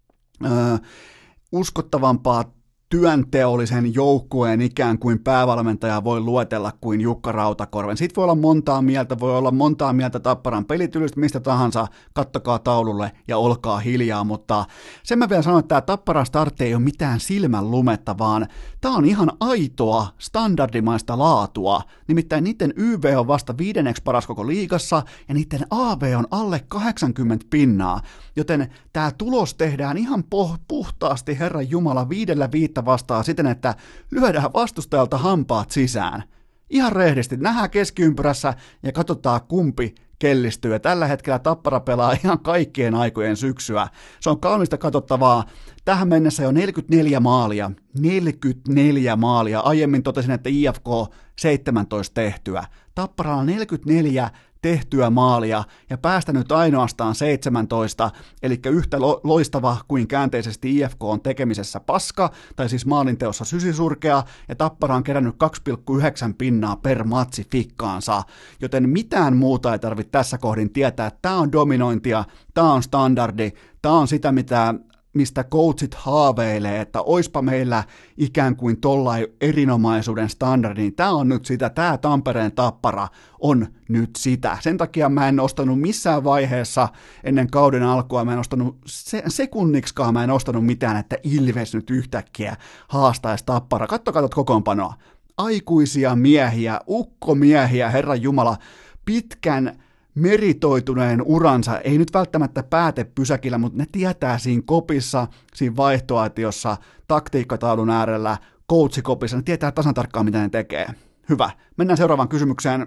uskottavampaa työnteollisen joukkueen ikään kuin päävalmentaja voi luetella kuin Jukka Rautakorven. Sitten voi olla montaa mieltä Tapparan pelityylistä, mistä tahansa, kattokaa taululle ja olkaa hiljaa, mutta sen mä vielä sanon, että tämä Tapparan startti ei ole mitään silmän lumetta, vaan tämä on ihan aitoa, standardimaista laatua. Nimittäin niiden YV on vasta 5. paras koko liigassa ja niiden AV on alle 80 pinnaa, joten tämä tulos tehdään ihan puhtaasti Herran Jumala 5-5 vastaan siten, että lyödään vastustajalta hampaat sisään. Ihan rehdisti, nähdään keskiympyrässä ja katsotaan kumpi kellistyy. Ja tällä hetkellä Tappara pelaa ihan kaikkien aikojen syksyä. Se on kaunista katsottavaa. Tähän mennessä jo 44 maalia. 44 maalia. Aiemmin totesin, että IFK 17 tehtyä. Tapparalla 44 tehtyä maalia ja päästänyt ainoastaan 17, eli yhtä loistava kuin käänteisesti IFK on tekemisessä paska, tai siis maalinteossa sysisurkea, ja Tappara on kerännyt 2,9 pinnaa per matsi fikkaansa, joten mitään muuta ei tarvitse tässä kohdin tietää. Tämä on dominointia, tämä on standardi, tämä on sitä, mitä mistä coachit haaveilee, että oispa meillä ikään kuin tollain erinomaisuuden standardi, niin tämä on nyt sitä, tämä Tampereen Tappara on nyt sitä. Sen takia mä en ostanut missään vaiheessa ennen kauden alkua, mä en ostanut sekunniksikaan, mä en ostanut mitään, että Ilves nyt yhtäkkiä haastaisi Tappara. Katsokaa kokoonpanoa. Aikuisia miehiä, ukkomiehiä, Herran Jumala, pitkän meritoituneen uransa, ei nyt välttämättä päätepysäkillä, mutta ne tietää siinä kopissa, siinä vaihtoaitiossa, taktiikkataulun äärellä, coachikopissa, ne tietää tasan tarkkaan, mitä ne tekee. Hyvä. Mennään seuraavaan kysymykseen.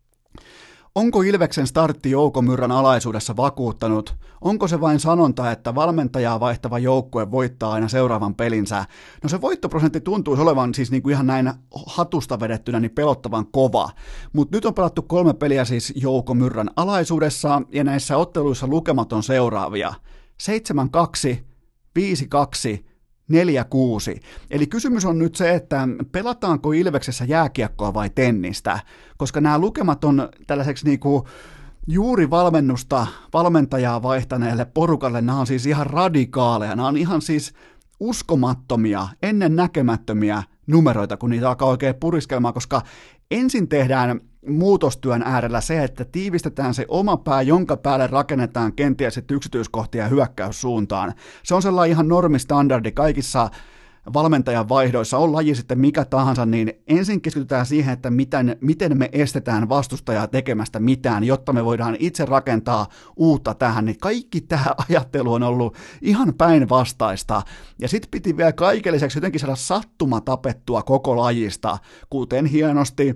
Onko Ilveksen startti Jouko Myrrän alaisuudessa vakuuttanut? Onko se vain sanonta, että valmentajaa vaihtava joukkue voittaa aina seuraavan pelinsä? No se voittoprosentti tuntuisi olevan siis niin kuin ihan näin hatusta vedettynä niin pelottavan kova. Mutta nyt on pelattu 3 peliä siis Jouko Myrrän alaisuudessa ja näissä otteluissa lukemat on seuraavia. 7-2, 5-2, 4-6. Eli kysymys on nyt se, että pelataanko Ilveksessä jääkiekkoa vai tennistä, koska nämä lukemat on tällaiseksi niinku juuri valmentajaa vaihtaneelle porukalle, nämä on siis ihan radikaaleja, nämä on ihan siis uskomattomia, ennen näkemättömiä numeroita, kun niitä alkaa oikein puriskelmaan, koska ensin tehdään muutostyön äärellä se, että tiivistetään se oma pää, jonka päälle rakennetaan kenties sitten yksityiskohtia hyökkäyssuuntaan. Se on sellainen ihan normistandardi kaikissa valmentajan vaihdoissa, on laji sitten mikä tahansa, niin ensin keskitytään siihen, että miten me estetään vastustajaa tekemästä mitään, jotta me voidaan itse rakentaa uutta tähän, niin kaikki tämä ajattelu on ollut ihan päinvastaista, ja sitten piti vielä kaiken lisäksi jotenkin saada sattuma tapettua koko lajista, kuten hienosti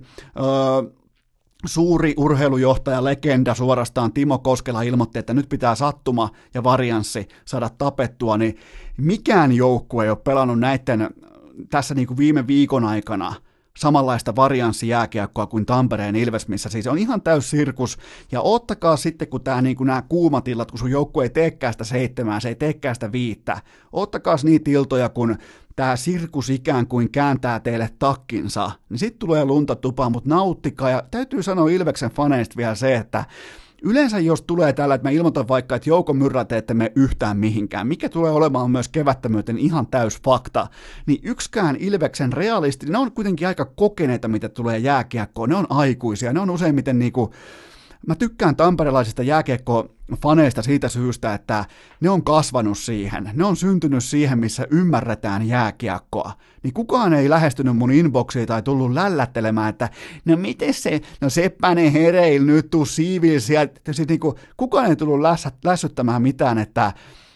suuri urheilujohtaja, legenda suorastaan Timo Koskela ilmoitti, että nyt pitää sattuma ja varianssi saada tapettua, niin mikään joukkue ei ole pelannut näiden tässä niin kuin viime viikon aikana samanlaista varianssijääkiekkoa kuin Tampereen Ilves, missä siis on ihan täys sirkus, ja ottakaa sitten, kun nämä kuumat illat, kun sun joukkue ei teekään sitä 7, se ei teekään sitä 5, ottakaa niitä iltoja, kun tämä sirkus ikään kuin kääntää teille takkinsa, niin sitten tulee lunta tupaan, mutta nauttikaa, ja täytyy sanoa Ilveksen faneista vielä se, että yleensä jos tulee tällä, että mä ilmoitan vaikka, että Jouko Myrrä te ette mene yhtään mihinkään, mikä tulee olemaan myös kevättä myöten ihan täys fakta, niin yksikään Ilveksen realisti, ne on kuitenkin aika kokeneita, mitä tulee jääkiekkoon, ne on aikuisia, ne on useimmiten niinku, mä tykkään tamperelaisista jääkiekko-faneista siitä syystä, että ne on kasvanut siihen, ne on syntynyt siihen, missä ymmärretään jääkiekkoa. Niin kukaan ei lähestynyt mun inboxiin tai tullut lällättelemään, että no miten se, no Seppänen hereillä nyt tuu siivillä sieltä. Siis niinku, kukaan ei tullut lässyttämään mitään, että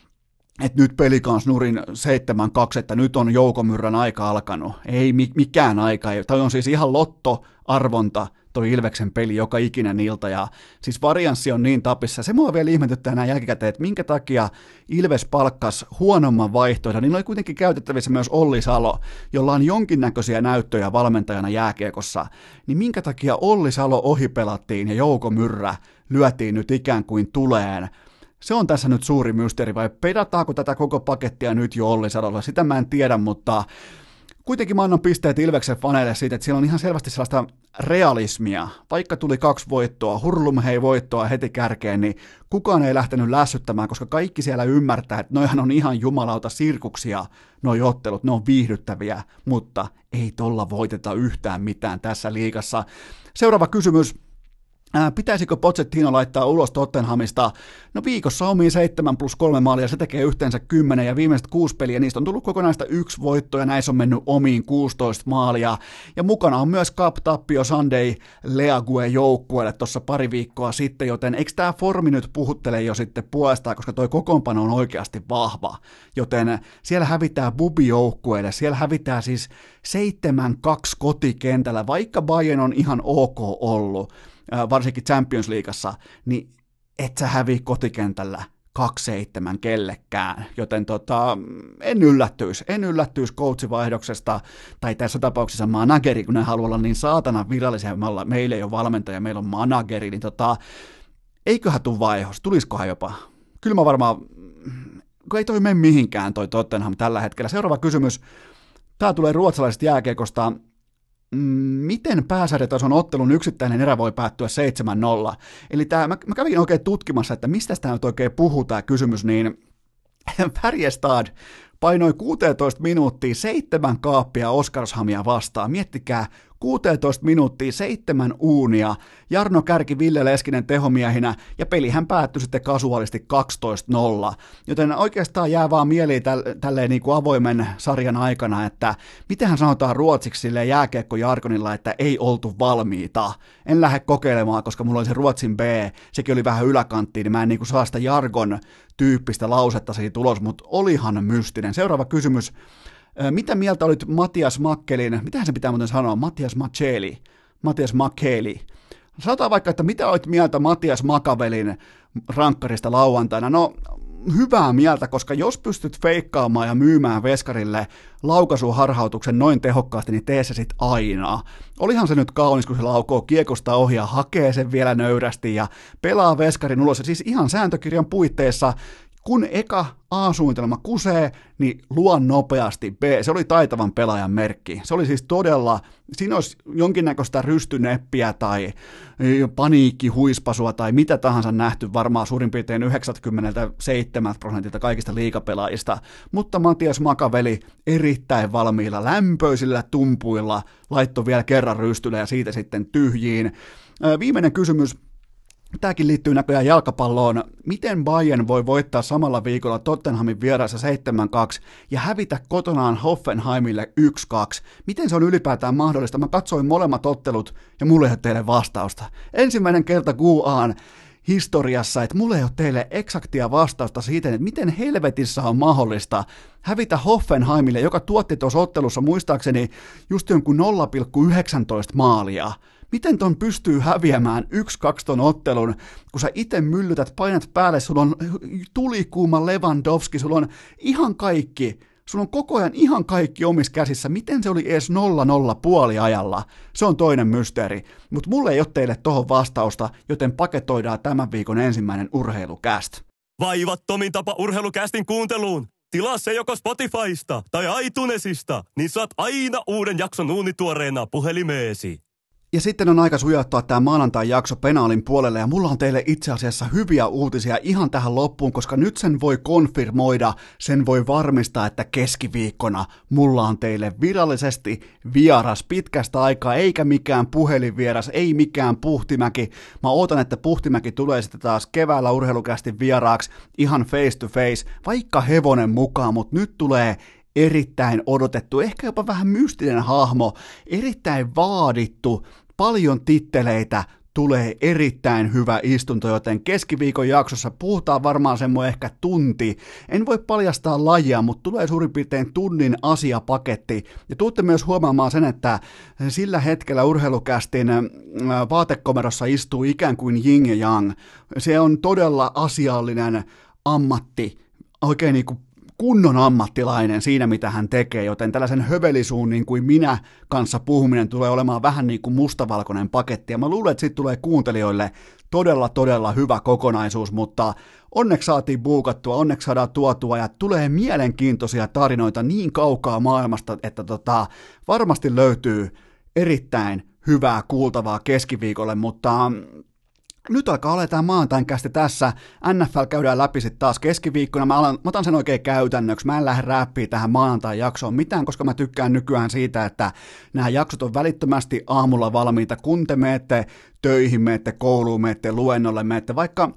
nyt Pelikans nurin 7-2, että nyt on Jouko Myrrän aika alkanut. Ei mikään aika, toi on siis ihan lottoarvonta, toi Ilveksen peli joka ikinen ilta, ja siis varianssi on niin tapissa. Se mua vielä ihmetyttää näin jälkikäteen, että minkä takia Ilves palkkas huonomman vaihtoehdon, niin oli kuitenkin käytettävissä myös Olli Salo, jolla on jonkinnäköisiä näyttöjä valmentajana jääkiekossa, niin minkä takia Olli Salo ohipelattiin ja Jouko Myrrä lyötiin nyt ikään kuin tuleen. Se on tässä nyt suuri mysteeri, vai pedataanko tätä koko pakettia nyt jo Olli Salolla, sitä mä en tiedä, mutta kuitenkin mä annan pisteet Ilveksen faneille siitä, että siellä on ihan selvästi sellaista realismia. Vaikka tuli 2 voittoa, hurlumhei voittoa heti kärkeen, niin kukaan ei lähtenyt lässyttämään, koska kaikki siellä ymmärtää, että noihan on ihan jumalauta sirkuksia, noi ottelut, ne on viihdyttäviä, mutta ei tolla voiteta yhtään mitään tässä liigassa. Seuraava kysymys. Pitäisikö Pochettino laittaa ulos Tottenhamista? No viikossa omiin 7+3 maalia, se tekee yhteensä 10 ja viimeiset 6 peliä, niistä on tullut kokonaista 1 voitto ja näissä on mennyt omiin 16 maalia. Ja mukana on myös Cup-tappio Sunday League joukkueelle tuossa pari viikkoa sitten, joten eikö tämä formi nyt puhuttele jo sitten puolestaan, koska toi kokoonpano on oikeasti vahva. Joten siellä hävitään Bubi-joukkueelle, siellä hävitään siis 7-2 kotikentällä, vaikka Bayern on ihan ok ollut. Varsinkin Champions Leagueassa, niin et sä häviä kotikentällä 2-7 kellekään, joten en yllättyisi coachivaihdoksesta, tai tässä tapauksessa manageri, kun ne haluaa olla niin saatana virallisia, meillä ei ole valmentaja, meillä on manageri, niin eiköhän tuu vaihos, tulisikohan jopa? Kyllä mä varmaan, kun ei toi mene mihinkään toi Tottenham tällä hetkellä. Seuraava kysymys, tää tulee ruotsalaisesta jääkiekosta. Miten pääsarjatason ottelun yksittäinen erä voi päättyä 7-0? Eli mä kävin oikein tutkimassa, että mistä tämä nyt oikein puhuu tämä kysymys, niin Färjestad painoi 16 minuuttia 7 kaappia Oskarshamnia vastaan. Miettikää, 16 minuuttia 7 uunia, Jarno Kärki, Ville Leskinen tehomiehinä, ja pelihän päättyi sitten kasuaalisti 12-0. Joten oikeastaan jää vaan mieliin tälleen niin kuin avoimen sarjan aikana, että mitähän sanotaan ruotsiksi silleen jääkiekkojargonilla, että ei oltu valmiita. En lähde kokeilemaan, koska mulla oli se ruotsin B, sekin oli vähän yläkanttiin, niin mä en niin kuin saa sitä jargon tyyppistä lausetta siitä ulos, mutta olihan mystinen. Seuraava kysymys. Mitä mieltä olit Matias Makkelin, mitähän se pitää muuten sanoa, Matias Makkeli. Sanotaan vaikka, että mitä olit mieltä Matias Makavelin rankkarista lauantaina? No, hyvää mieltä, koska jos pystyt feikkaamaan ja myymään veskarille laukaisuharhautuksen noin tehokkaasti, niin tee se sit aina. Olihan se nyt kaunis, kun se laukoo kiekosta ohi ja hakee sen vielä nöyrästi ja pelaa veskarin ulos. Siis ihan sääntökirjan puitteissa, kun eka A-suunnitelma kusee, niin luo nopeasti B. Se oli taitavan pelaajan merkki. Se oli siis todella, siinä olisi jonkinnäköistä rystyneppiä tai paniikkihuispasua tai mitä tahansa nähty varmaan suurin piirtein 97% kaikista liigapelaajista. Mutta Matias Makaveli erittäin valmiilla, lämpöisillä tumpuilla, laittoi vielä kerran rystylle ja siitä sitten tyhjiin. Viimeinen kysymys. Tämäkin liittyy näköjään jalkapalloon. Miten Bayern voi voittaa samalla viikolla Tottenhamin vieraissa 7-2 ja hävitä kotonaan Hoffenheimille 1-2? Miten se on ylipäätään mahdollista? Mä katsoin molemmat ottelut ja mulla ei ole teille vastausta. Ensimmäinen kerta QA:n historiassa, että mulla ei ole teille eksaktia vastausta siitä, että miten helvetissä on mahdollista hävitä Hoffenheimille, joka tuotti tuossa ottelussa muistaakseni just jonkun 0,19 maalia. Miten ton pystyy häviämään 1-2 ton ottelun, kun sä itse myllytät, painat päälle, sulla on tulikuuma Lewandowski, sulla on ihan kaikki, sulla on koko ajan ihan kaikki omissa käsissä. Miten se oli edes 0-0 puoliajalla? Se on toinen mysteeri, mutta mulle ei ole teille tohon vastausta, joten paketoidaan tämän viikon ensimmäinen urheilucast. Vaivattomin tapa urheilucastin kuunteluun. Tilaa se joko Spotifysta tai iTunesista, niin saat aina uuden jakson uunituoreena puhelimeesi. Ja sitten on aika sujauttaa tämä maanantai-jakso penaalin puolelle, ja mulla on teille itse asiassa hyviä uutisia ihan tähän loppuun, koska nyt sen voi konfirmoida, sen voi varmistaa, että keskiviikkona mulla on teille virallisesti vieras pitkästä aikaa, eikä mikään puhelinvieras, ei mikään Puhtimäki. Mä ootan, että Puhtimäki tulee sitten taas keväällä urheilukästi vieraaksi ihan face to face, vaikka hevonen mukaan, mutta nyt tulee erittäin odotettu, ehkä jopa vähän mystinen hahmo, erittäin vaadittu, paljon titteleitä, tulee erittäin hyvä istunto, joten keskiviikon jaksossa puhutaan varmaan semmoinen ehkä tunti. En voi paljastaa lajia, mutta tulee suurin piirtein tunnin asiapaketti. Ja tuutte myös huomaamaan sen, että sillä hetkellä urheilukästin vaatekomerossa istuu ikään kuin yin ja yang. Se on todella asiallinen ammatti, oikein niin kuin kunnon ammattilainen siinä, mitä hän tekee, joten tällaisen hövelisuun niin kuin minä kanssa puhuminen tulee olemaan vähän niin kuin mustavalkoinen paketti, ja mä luulen, että siitä tulee kuuntelijoille todella hyvä kokonaisuus, mutta onneksi saatiin buukattua, onneksi saadaan tuotua, ja tulee mielenkiintoisia tarinoita niin kaukaa maailmasta, että varmasti löytyy erittäin hyvää kuultavaa keskiviikolle, mutta nyt alkaa olla tämä maanantainkästi tässä. NFL käydään läpi sitten taas keskiviikkona. Mä otan sen oikein käytännöksi. Mä en lähde räppiä tähän maanantai-jaksoon mitään, koska mä tykkään nykyään siitä, että nämä jaksot on välittömästi aamulla valmiita. Kun te meette töihin, meette kouluun, meette luennolle, meette vaikka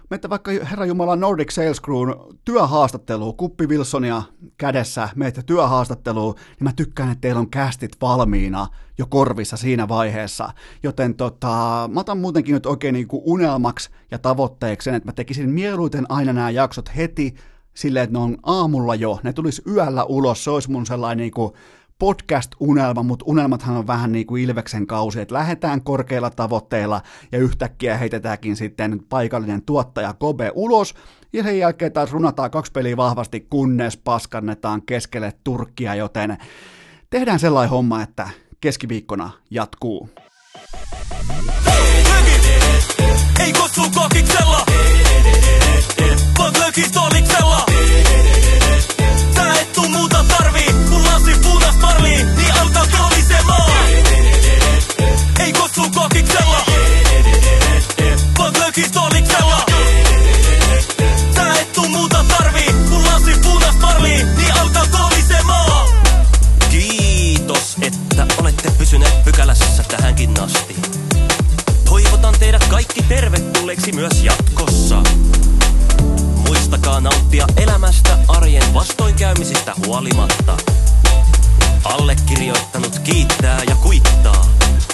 Herra Jumala Nordic Sales Crewn työhaastatteluun, Kuppi Wilsonia kädessä, meette työhaastatteluun, niin mä tykkään, että teillä on kästit valmiina jo korvissa siinä vaiheessa. Joten mä otan muutenkin nyt oikein niin kuin unelmaksi ja tavoitteeksi sen, että mä tekisin mieluiten aina nämä jaksot heti silleen, että ne on aamulla jo, ne tulisi yöllä ulos, se olisi mun sellainen niin kuin podcast-unelma, mutta unelmathan on vähän niin kuin Ilveksen kausi, että lähdetään korkeilla tavoitteilla ja yhtäkkiä heitetäänkin sitten paikallinen tuottaja Kobe ulos ja sen jälkeen taas runataan 2 peliä vahvasti, kunnes paskannetaan keskelle Turkkia, joten tehdään sellainen homma, että keskiviikkona jatkuu. Ei kossu kokiksella, vaan lökistoliksella. Sä et tuu muuta tarvii, kun lasi punas marliin, niin alkaa kolisemaan. Ei kossu kokiksella, vaan lökistoliksella. Sä et tuu muuta tarvii, kun lasi lisäksi myös jatkossa. Muistakaa nauttia elämästä arjen vastoinkäymisistä huolimatta. Allekirjoittanut kiittää ja kuittaa.